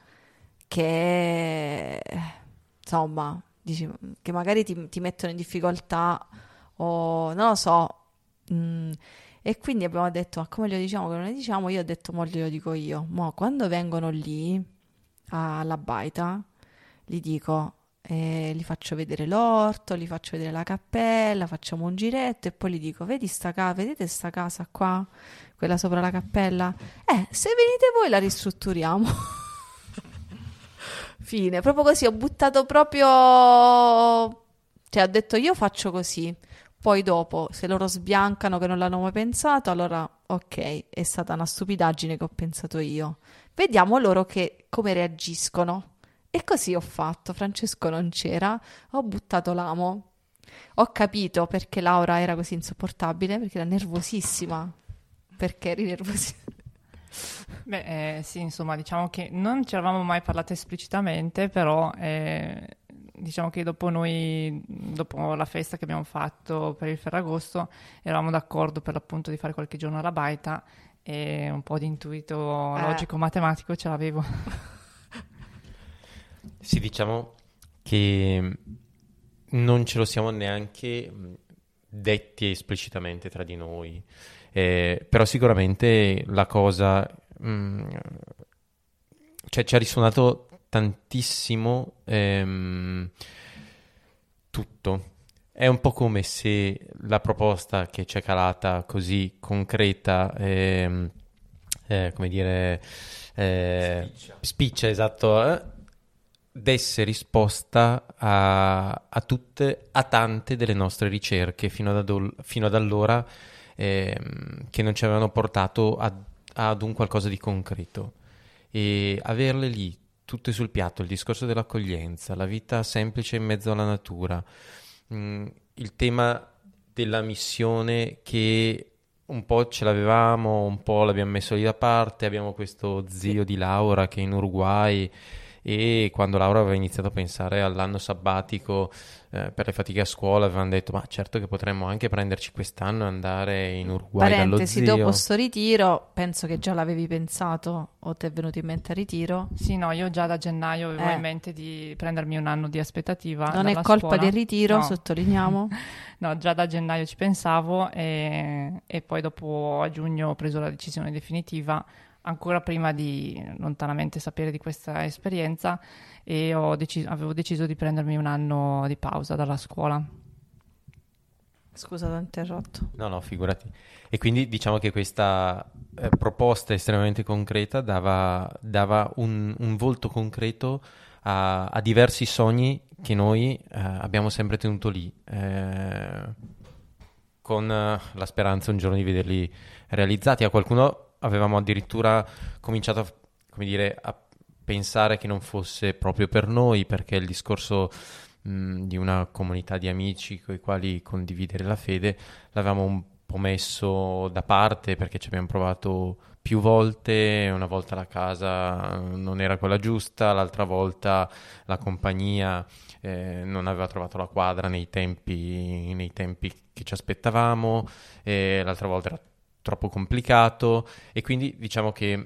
che, insomma, dici, che magari ti, ti mettono in difficoltà, o non lo so. Mm. E quindi abbiamo detto, ma come glielo diciamo che non ne diciamo? Io ho detto, mo glielo dico io. Mo, quando vengono lì alla baita, gli dico, eh, gli faccio vedere l'orto, gli faccio vedere la cappella, facciamo un giretto e poi gli dico, vedi sta casa, vedete sta casa qua, quella sopra la cappella? Eh, se venite voi la ristrutturiamo. Fine, proprio così, ho buttato proprio, cioè ho detto io faccio così, poi dopo se loro sbiancano che non l'hanno mai pensato, allora ok, è stata una stupidaggine che ho pensato io. Vediamo loro che, come reagiscono. E così ho fatto. Francesco non c'era, ho buttato l'amo. Ho capito perché Laura era così insopportabile, perché era nervosissima. Perché eri nervosissima? Beh, eh, sì, insomma, diciamo che non ci eravamo mai parlato esplicitamente, però eh, diciamo che dopo noi, dopo la festa che abbiamo fatto per il Ferragosto, eravamo d'accordo per l'appunto di fare qualche giorno alla baita e un po' di intuito Eh. logico-matematico ce l'avevo. Sì, diciamo che non ce lo siamo neanche detti esplicitamente tra di noi, eh, però sicuramente la cosa mh, cioè ci ha risuonato tantissimo ehm, tutto. È un po' come se la proposta che ci è calata così concreta, ehm, eh, come dire, eh, spiccia. spiccia, esatto, eh, desse risposta a, a tutte, a tante delle nostre ricerche fino ad, adol- fino ad allora, ehm, che non ci avevano portato ad, ad un qualcosa di concreto. E averle lì tutte sul piatto, il discorso dell'accoglienza, la vita semplice in mezzo alla natura, mh, il tema della missione che un po' ce l'avevamo, un po' l'abbiamo messo lì da parte. Abbiamo questo zio di Laura che è in Uruguay, e quando Laura aveva iniziato a pensare all'anno sabbatico eh, per le fatiche a scuola, avevano detto ma certo che potremmo anche prenderci quest'anno e andare in Uruguay dallo Parentesi, zio. dopo sto ritiro, penso che già l'avevi pensato o ti è venuto in mente a ritiro? Sì, no, io già da gennaio avevo Eh. in mente di prendermi un anno di aspettativa. Non è dalla colpa scuola. del ritiro, No. sottolineiamo. No, già da gennaio ci pensavo e, e poi dopo a giugno ho preso la decisione definitiva, ancora prima di lontanamente sapere di questa esperienza, e ho deci- avevo deciso di prendermi un anno di pausa dalla scuola. Scusa, ti ho interrotto. No, no, figurati. E quindi diciamo che questa eh, proposta estremamente concreta dava, dava un, un volto concreto a, a diversi sogni che noi eh, abbiamo sempre tenuto lì, eh, con eh, la speranza un giorno di vederli realizzati. A qualcuno avevamo addirittura cominciato a, come dire, a pensare che non fosse proprio per noi, perché il discorso mh, di una comunità di amici con i quali condividere la fede l'avevamo un po' messo da parte, perché ci abbiamo provato più volte. Una volta la casa non era quella giusta, l'altra volta la compagnia eh, non aveva trovato la quadra nei tempi, nei tempi che ci aspettavamo, e l'altra volta era troppo complicato, e quindi diciamo che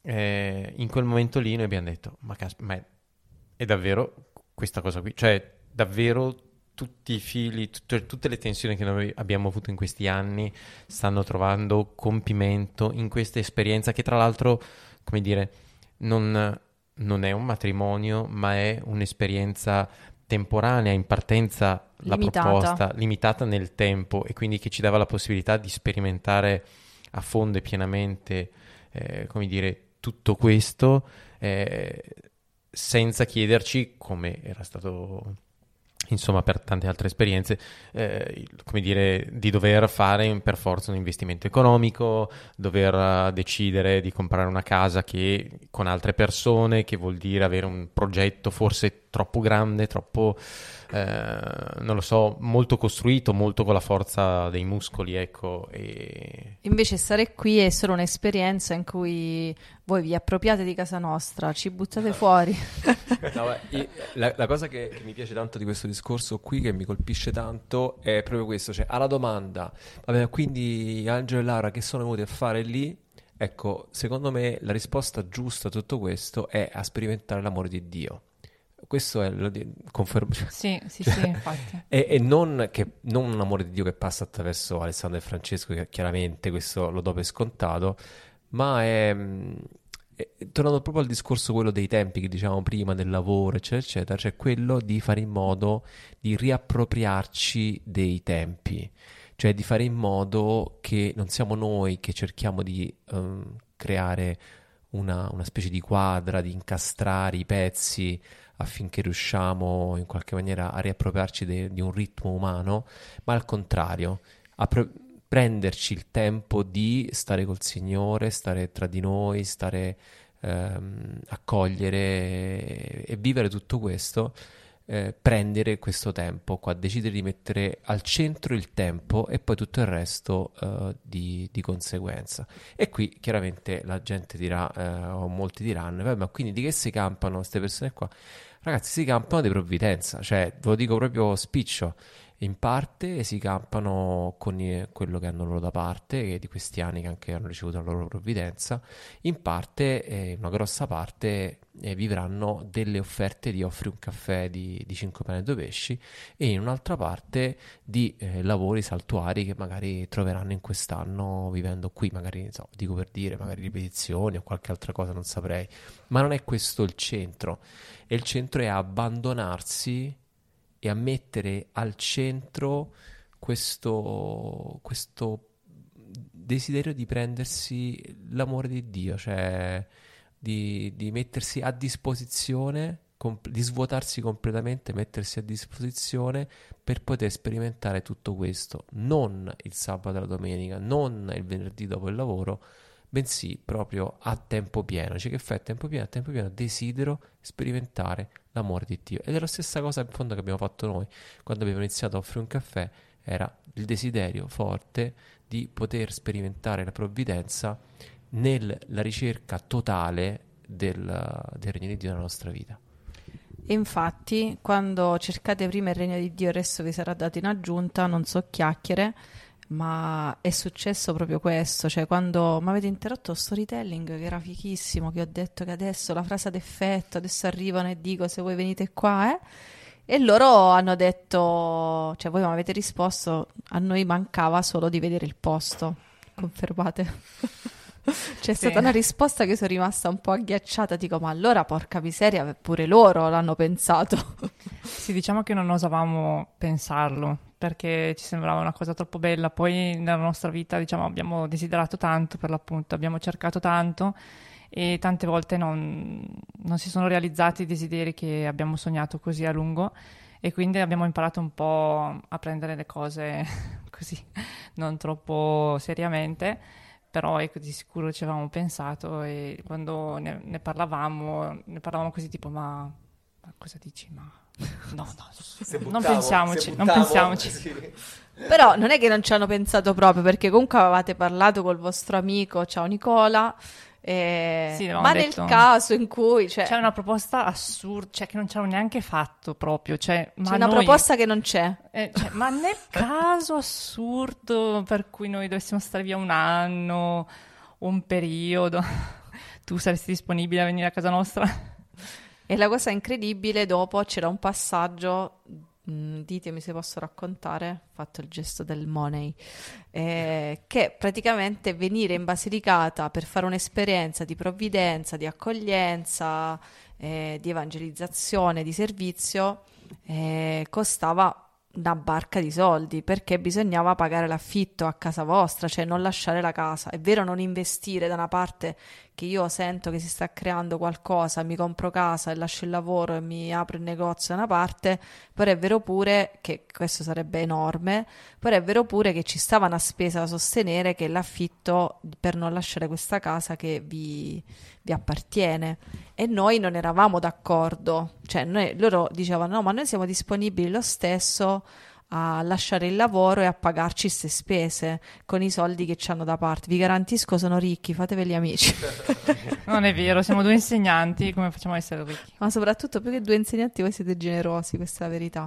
eh, in quel momento lì noi abbiamo detto ma, cas- ma è, è davvero questa cosa qui, cioè davvero tutti i fili, tutte, tutte le tensioni che noi abbiamo avuto in questi anni stanno trovando compimento in questa esperienza, che tra l'altro, come dire, non, non è un matrimonio, ma è un'esperienza temporanea, in partenza la Limitata. proposta, limitata nel tempo, e quindi che ci dava la possibilità di sperimentare a fondo e pienamente, eh, come dire, tutto questo, eh, senza chiederci, come era stato insomma per tante altre esperienze, eh, come dire, di dover fare per forza un investimento economico, dover uh, decidere di comprare una casa che con altre persone, che vuol dire avere un progetto forse troppo grande, troppo eh, non lo so, molto costruito, molto con la forza dei muscoli, ecco. E Invece stare qui è solo un'esperienza in cui voi vi appropriate di casa nostra, ci buttate fuori. No, beh, io- la, la cosa che, che mi piace tanto di questo discorso qui, che mi colpisce tanto, è proprio questo, cioè alla domanda, vabbè, quindi Angelo e Laura che sono venuti a fare lì? Ecco, secondo me la risposta giusta a tutto questo è a sperimentare l'amore di Dio. Questo è, lo di- confermo, cioè, Sì, sì, sì, infatti. e, e non, che, non un amore di Dio che passa attraverso Alessandro e Francesco, che chiaramente questo lo do per scontato, ma è, mh, è- tornando proprio al discorso quello dei tempi che dicevamo prima, del lavoro, eccetera, eccetera, cioè quello di fare in modo di riappropriarci dei tempi, cioè di fare in modo che non siamo noi che cerchiamo di ehm, creare una, una specie di quadra, di incastrare i pezzi affinché riusciamo in qualche maniera a riappropriarci de- di un ritmo umano, ma al contrario, a pre- prenderci il tempo di stare col Signore, stare tra di noi, stare ehm, accogliere e, e vivere tutto questo, eh, prendere questo tempo qua, decidere di mettere al centro il tempo e poi tutto il resto eh, di, di conseguenza. E qui chiaramente la gente dirà, eh, o molti diranno, "Vabbè, ma quindi di che si campano queste persone qua?" Ragazzi, si campano di provvidenza, cioè ve lo dico proprio spiccio. in parte si campano con i- quello che hanno loro da parte, che di questi anni che anche hanno ricevuto la loro provvidenza, in parte, eh, una grossa parte, eh, vivranno delle offerte di offri un caffè di, di cinque pane e due pesci, e in un'altra parte di eh, lavori saltuari che magari troveranno in quest'anno vivendo qui, magari, non so, dico per dire, magari ripetizioni o qualche altra cosa, non saprei, ma non è questo il centro. E il centro è abbandonarsi e a mettere al centro questo, questo desiderio di prendersi l'amore di Dio, cioè di, di mettersi a disposizione, comp- di svuotarsi completamente, mettersi a disposizione per poter sperimentare tutto questo, non il sabato e la domenica, non il venerdì dopo il lavoro, bensì proprio a tempo pieno. Cioè, che fai a tempo pieno? A tempo pieno desidero sperimentare l'amore di Dio. Ed è la stessa cosa in fondo che abbiamo fatto noi quando abbiamo iniziato a offrire un caffè, era il desiderio forte di poter sperimentare la provvidenza nella ricerca totale del, del regno di Dio nella nostra vita. E infatti, quando cercate prima il regno di Dio, il resto vi sarà dato in aggiunta, non so chiacchiere, ma è successo proprio questo, cioè quando mi avete interrotto lo storytelling che era fichissimo, che ho detto che adesso la frase ad effetto, adesso arrivano e dico se voi venite qua, eh? E loro hanno detto, cioè voi mi avete risposto, a noi mancava solo di vedere il posto, confermate? C'è Sì. stata una risposta che sono rimasta un po' agghiacciata, dico ma allora porca miseria, pure loro l'hanno pensato. Sì, diciamo che non osavamo pensarlo perché ci sembrava una cosa troppo bella. Poi nella nostra vita, diciamo, abbiamo desiderato tanto, per l'appunto, abbiamo cercato tanto e tante volte non, non si sono realizzati i desideri che abbiamo sognato così a lungo, e quindi abbiamo imparato un po' a prendere le cose così, non troppo seriamente. Però ecco, di sicuro ci avevamo pensato, e quando ne, ne parlavamo, ne parlavamo così tipo, ma, ma cosa dici? Ma no, no, non pensiamoci, non pensiamoci. Però non è che non ci hanno pensato proprio, perché comunque avevate parlato col vostro amico, ciao Nicola, eh, Sì, avevamo ma detto- nel caso in cui cioè, C'è una proposta assurda, cioè che non ci hanno neanche fatto proprio, cioè, ma c'è una noi- proposta che non c'è. eh, cioè, ma nel caso assurdo per cui noi dovessimo stare via un anno, un periodo, tu saresti disponibile a venire a casa nostra? E la cosa incredibile, dopo c'era un passaggio, mh, ditemi se posso raccontare, ho fatto il gesto del money, eh, che praticamente venire in Basilicata per fare un'esperienza di provvidenza, di accoglienza, eh, di evangelizzazione, di servizio, eh, costava una barca di soldi, perché bisognava pagare l'affitto a casa vostra, cioè non lasciare la casa. È vero, non investire da una parte, che io sento che si sta creando qualcosa, mi compro casa e lascio il lavoro e mi apro il negozio da una parte, però è vero pure che questo sarebbe enorme, però è vero pure che ci stava una spesa da sostenere, che è l'affitto per non lasciare questa casa che vi, vi appartiene. E noi non eravamo d'accordo, cioè noi, loro dicevano no, ma noi siamo disponibili lo stesso a lasciare il lavoro e a pagarci queste spese con i soldi che ci hanno da parte. Vi garantisco, sono ricchi, fateveli amici. Non è vero, siamo due insegnanti, come facciamo a essere ricchi? Ma soprattutto perché due insegnanti voi siete generosi, questa è la verità.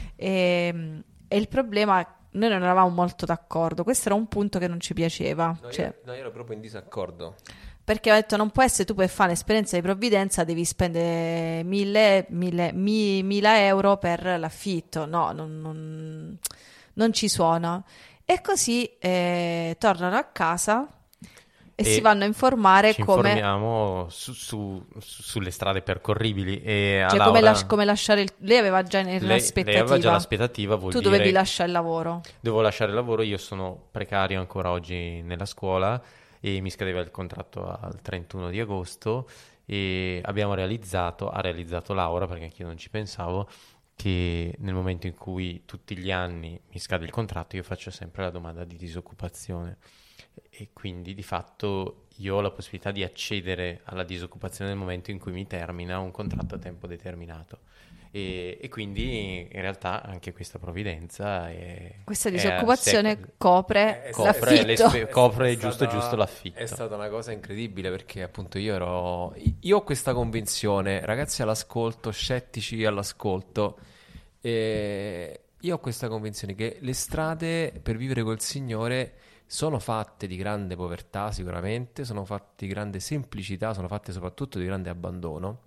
E, e il problema, noi non eravamo molto d'accordo, questo era un punto che non ci piaceva, No, cioè, io, no, io ero proprio in disaccordo. perché ho detto non può essere, tu per fare un'esperienza di provvidenza devi spendere mille, mille, mi- mila euro per l'affitto, no, non, non- non ci suona. E così eh, tornano a casa e, E si vanno a informare Ci come, informiamo su- su- su- sulle strade percorribili e a cioè, come, Laura- las- come lasciare il... Lei aveva già lei, l'aspettativa, lei aveva già l'aspettativa, vuol tu dire dovevi lasciare il lavoro. devo lasciare il lavoro, io sono precario ancora oggi nella scuola e mi scadeva il contratto al trentuno di agosto e abbiamo realizzato, ha realizzato Laura, perché anch'io non ci pensavo, che nel momento in cui tutti gli anni mi scade il contratto io faccio sempre la domanda di disoccupazione e quindi di fatto io ho la possibilità di accedere alla disoccupazione nel momento in cui mi termina un contratto a tempo determinato. E, e quindi in realtà anche questa provvidenza è, Questa è- disoccupazione se- copre Eh, copre, le l'affitto. spe- copre È giusto stata- giusto l'affitto. È stata una cosa incredibile, perché appunto io ero io ho questa convinzione, ragazzi all'ascolto, scettici all'ascolto, eh, io ho questa convinzione che le strade per vivere col Signore sono fatte di grande povertà sicuramente, sono fatte di grande semplicità, sono fatte soprattutto di grande abbandono,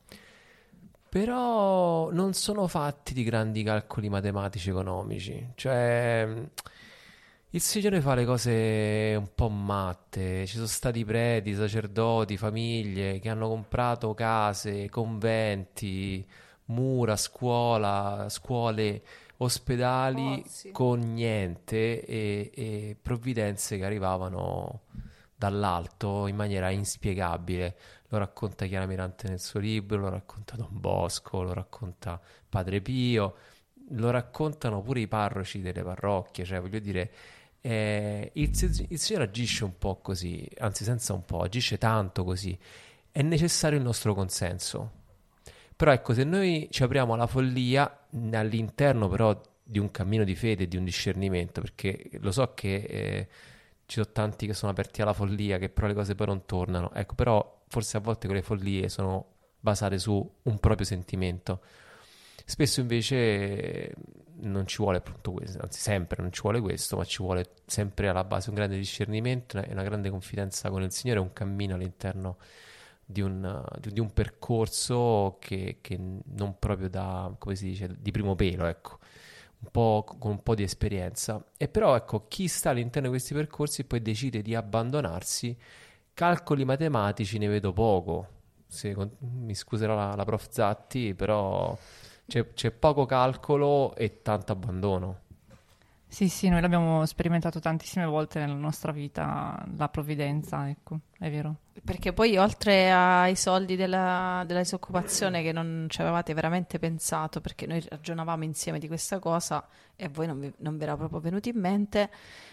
però non sono fatti di grandi calcoli matematici economici. Cioè, il Signore fa le cose un po' matte. Ci sono stati preti, sacerdoti, famiglie che hanno comprato case, conventi, mura, scuola, scuole, ospedali Pozzi. con niente e, e provvidenze che arrivavano dall'alto in maniera inspiegabile. Lo racconta Chiara Mirante nel suo libro, lo racconta Don Bosco, lo racconta Padre Pio, lo raccontano pure i parroci delle parrocchie. Cioè, voglio dire, eh, il, il Signore agisce un po' così, anzi senza un po', agisce tanto così. È necessario il nostro consenso. Però ecco, se noi ci apriamo alla follia, all'interno però di un cammino di fede, di un discernimento, perché lo so che eh, ci sono tanti che sono aperti alla follia, che però le cose poi non tornano. Ecco, però forse a volte quelle follie sono basate su un proprio sentimento. Spesso invece non ci vuole appunto questo, anzi sempre non ci vuole questo, ma ci vuole sempre alla base un grande discernimento e una grande confidenza con il Signore, un cammino all'interno di un, di, di un percorso che, che non proprio da, come si dice, di primo pelo, ecco, un po' con un po' di esperienza. E però ecco, chi sta all'interno di questi percorsi poi decide di abbandonarsi, calcoli matematici ne vedo poco. Se, mi scuserà la, la prof Zatti, però c'è, c'è poco calcolo e tanto abbandono. Sì, sì, noi l'abbiamo sperimentato tantissime volte nella nostra vita, la provvidenza, ecco, è vero. Perché poi oltre ai soldi della, della disoccupazione che non ci avevate veramente pensato, perché noi ragionavamo insieme di questa cosa e a voi non vi, non vi era proprio venuto in mente,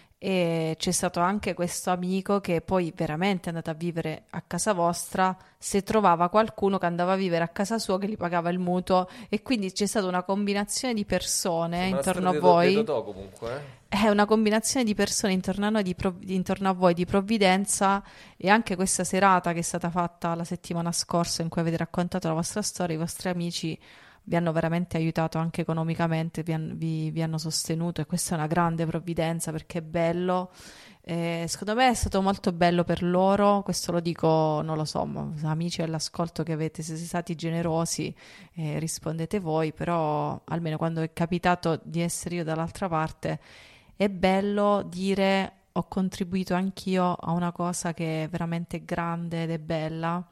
e c'è stato anche questo amico che poi veramente è andato a vivere a casa vostra se trovava qualcuno che andava a vivere a casa sua che gli pagava il mutuo, e quindi c'è stata una combinazione di persone intorno a voi. Comunque, eh? È una combinazione di persone intorno a noi, di prov- intorno a voi, di provvidenza, e anche questa serata che è stata fatta la settimana scorsa in cui avete raccontato la vostra storia, i vostri amici vi hanno veramente aiutato anche economicamente, vi, han- vi- vi hanno sostenuto, e questa è una grande provvidenza perché è bello. Eh, secondo me è stato molto bello per loro, questo lo dico, non lo so, ma amici all'ascolto che avete, se siete stati generosi, eh, rispondete voi, però almeno quando è capitato di essere io dall'altra parte, è bello dire ho contribuito anch'io a una cosa che è veramente grande ed è bella.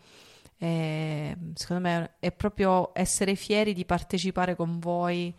E secondo me è proprio essere fieri di partecipare con voi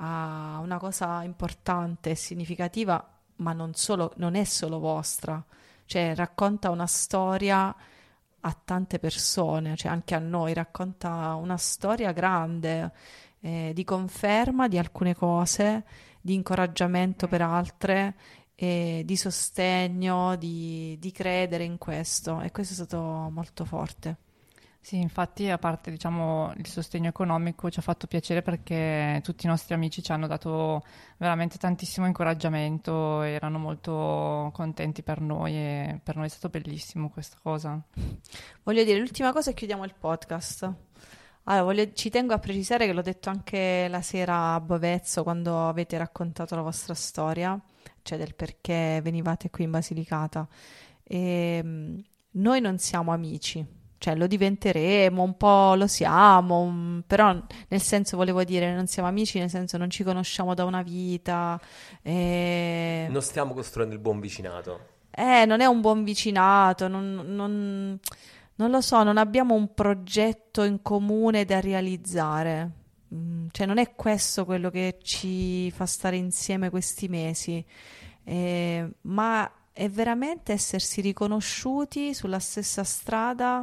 a una cosa importante e significativa, ma non solo, non è solo vostra, cioè racconta una storia a tante persone, cioè anche a noi, racconta una storia grande, eh, di conferma di alcune cose, di incoraggiamento per altre, e di sostegno, di, di credere in questo, e questo è stato molto forte. Sì, infatti, a parte, diciamo, il sostegno economico, ci ha fatto piacere perché tutti i nostri amici ci hanno dato veramente tantissimo incoraggiamento, erano molto contenti per noi e per noi è stato bellissimo questa cosa. Voglio dire l'ultima cosa e chiudiamo il podcast. Allora, voglio- ci tengo a precisare che l'ho detto anche la sera a Bovezzo quando avete raccontato la vostra storia, cioè del perché venivate qui in Basilicata. E, mh, noi non siamo amici, cioè lo diventeremo, un po' lo siamo, un- però nel senso volevo dire non siamo amici, nel senso non ci conosciamo da una vita. E... Non stiamo costruendo il buon vicinato. Eh, non è un buon vicinato, non, non- non lo so, non abbiamo un progetto in comune da realizzare. Mm, cioè, non è questo quello che ci fa stare insieme questi mesi. Eh, ma è veramente essersi riconosciuti sulla stessa strada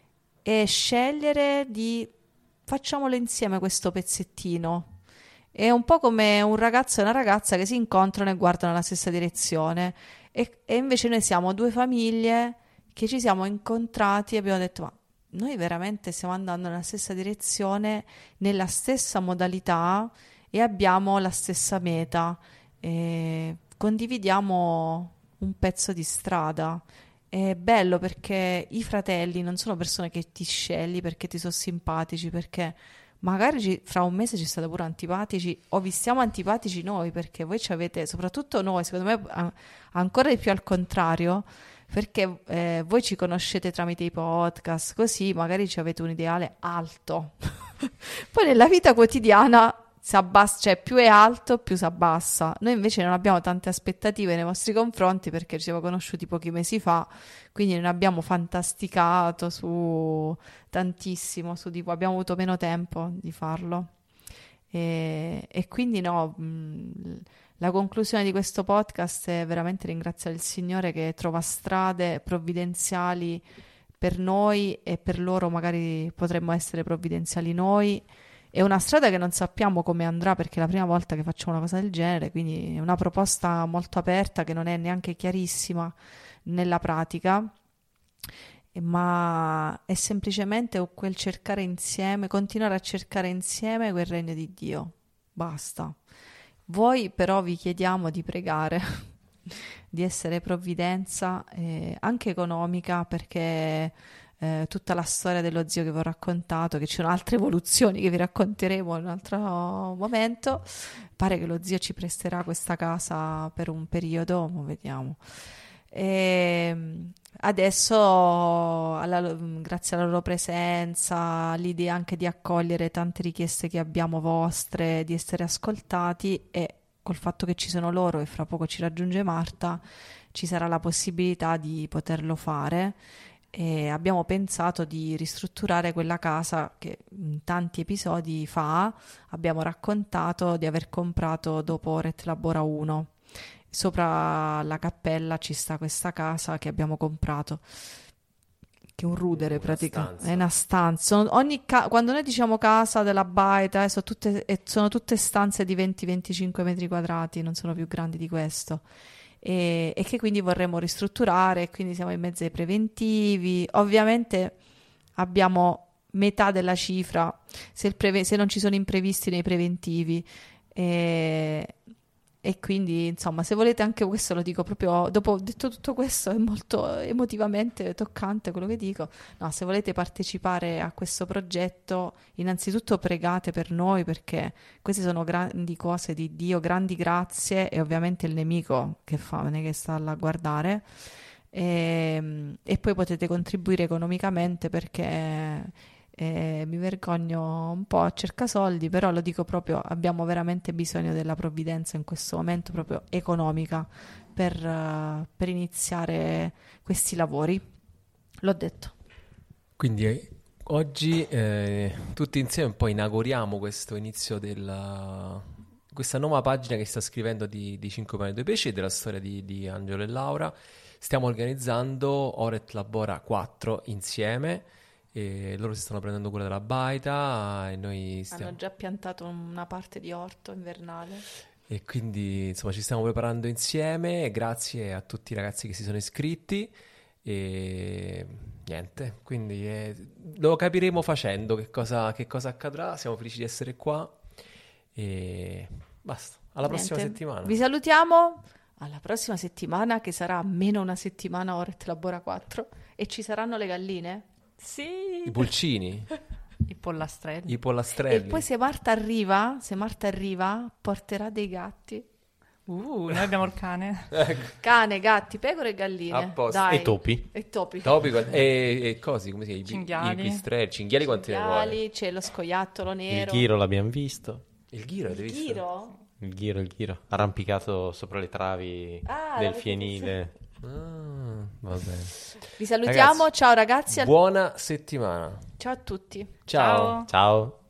e scegliere di facciamolo insieme questo pezzettino. È un po' come un ragazzo e una ragazza che si incontrano e guardano nella stessa direzione. E, e invece noi siamo due famiglie che ci siamo incontrati e abbiamo detto: ma noi veramente stiamo andando nella stessa direzione, nella stessa modalità, e abbiamo la stessa meta. E condividiamo un pezzo di strada. È bello perché i fratelli non sono persone che ti scegli perché ti sono simpatici, perché magari ci- fra un mese ci state pure antipatici o vi stiamo antipatici noi, perché voi ci avete, soprattutto noi, secondo me a- ancora di più al contrario, perché eh, voi ci conoscete tramite i podcast, così magari ci avete un ideale alto. Poi nella vita quotidiana si abbassa, cioè più è alto più si abbassa. Noi invece non abbiamo tante aspettative nei vostri confronti perché ci siamo conosciuti pochi mesi fa, quindi non abbiamo fantasticato su tantissimo, su di voi, abbiamo avuto meno tempo di farlo. E, e quindi no, mh, la conclusione di questo podcast è veramente ringraziare il Signore che trova strade provvidenziali per noi e per loro magari potremmo essere provvidenziali noi. È una strada che non sappiamo come andrà perché è la prima volta che facciamo una cosa del genere, quindi è una proposta molto aperta che non è neanche chiarissima nella pratica, eh, ma è semplicemente quel cercare insieme, continuare a cercare insieme quel regno di Dio. Basta. Voi però vi chiediamo di pregare, di essere provvidenza eh, anche economica, perché eh, tutta la storia dello zio che vi ho raccontato, che ci sono altre evoluzioni che vi racconteremo in un altro momento, pare che lo zio ci presterà questa casa per un periodo, ma vediamo. E adesso, alla- grazie alla loro presenza, l'idea anche di accogliere tante richieste che abbiamo vostre, di essere ascoltati, e col fatto che ci sono loro e fra poco ci raggiunge Marta, ci sarà la possibilità di poterlo fare. E abbiamo pensato di ristrutturare quella casa che in tanti episodi fa abbiamo raccontato di aver comprato dopo Ret Labora uno. Sopra la cappella ci sta questa casa che abbiamo comprato, che è un rudere Una praticamente, stanza. è una stanza. Sono- ogni ca- quando noi diciamo casa della baita, eh, sono tutte, eh, sono tutte stanze di venti venticinque metri quadrati, non sono più grandi di questo. E, e che quindi vorremmo ristrutturare, quindi siamo in mezzo ai preventivi. Ovviamente abbiamo metà della cifra se, il preve- se non ci sono imprevisti nei preventivi. E, e quindi, insomma, se volete anche questo, lo dico proprio dopo detto tutto questo, è molto emotivamente toccante quello che dico. No, se volete partecipare a questo progetto, innanzitutto pregate per noi, perché queste sono grandi cose di Dio, grandi grazie, e ovviamente il nemico che fa, non è che sta là a guardare. E, e poi potete contribuire economicamente, perché eh, mi vergogno un po' a cercare soldi, però lo dico proprio, abbiamo veramente bisogno della provvidenza in questo momento, proprio economica, per, eh, per iniziare questi lavori. L'ho detto. Quindi eh, oggi eh, tutti insieme poi inauguriamo questo inizio della questa nuova pagina che sta scrivendo di, di cinque pane e due pesci e della storia di, di Angelo e Laura. Stiamo organizzando Oret Labora quattro insieme, e loro si stanno prendendo cura della baita e noi stiamo... Hanno già piantato una parte di orto invernale. E quindi insomma ci stiamo preparando insieme. Grazie a tutti i ragazzi che si sono iscritti e niente, quindi eh, lo capiremo facendo che cosa, che cosa accadrà. Siamo felici di essere qua e basta, alla prossima Niente. settimana. Vi salutiamo alla prossima settimana, che sarà meno una settimana Oret Labora quattro, e ci saranno le galline. Sì, I pulcini, i pollastrelli. i pollastrelli. E poi se Marta arriva, se Marta arriva, porterà dei gatti. Uh, noi abbiamo il cane. Cane, gatti, pecore e galline. A posto. Dai. E topi. E topi. Topi qua- e, e cosi, come si chiama? I, Cinghiali. I pistrelli, cinghiali quanti ne vuoi? Cinghiali, c'è lo scoiattolo Il nero. ghiro l'abbiamo visto. Il ghiro, l'avete Il visto? ghiro? Il ghiro, il ghiro. Arrampicato sopra le travi Ah, del l'avete fienile. Ah, va bene. Vi salutiamo, Ragazzi, ciao ragazzi, Buona settimana. ciao a tutti. Ciao. Ciao.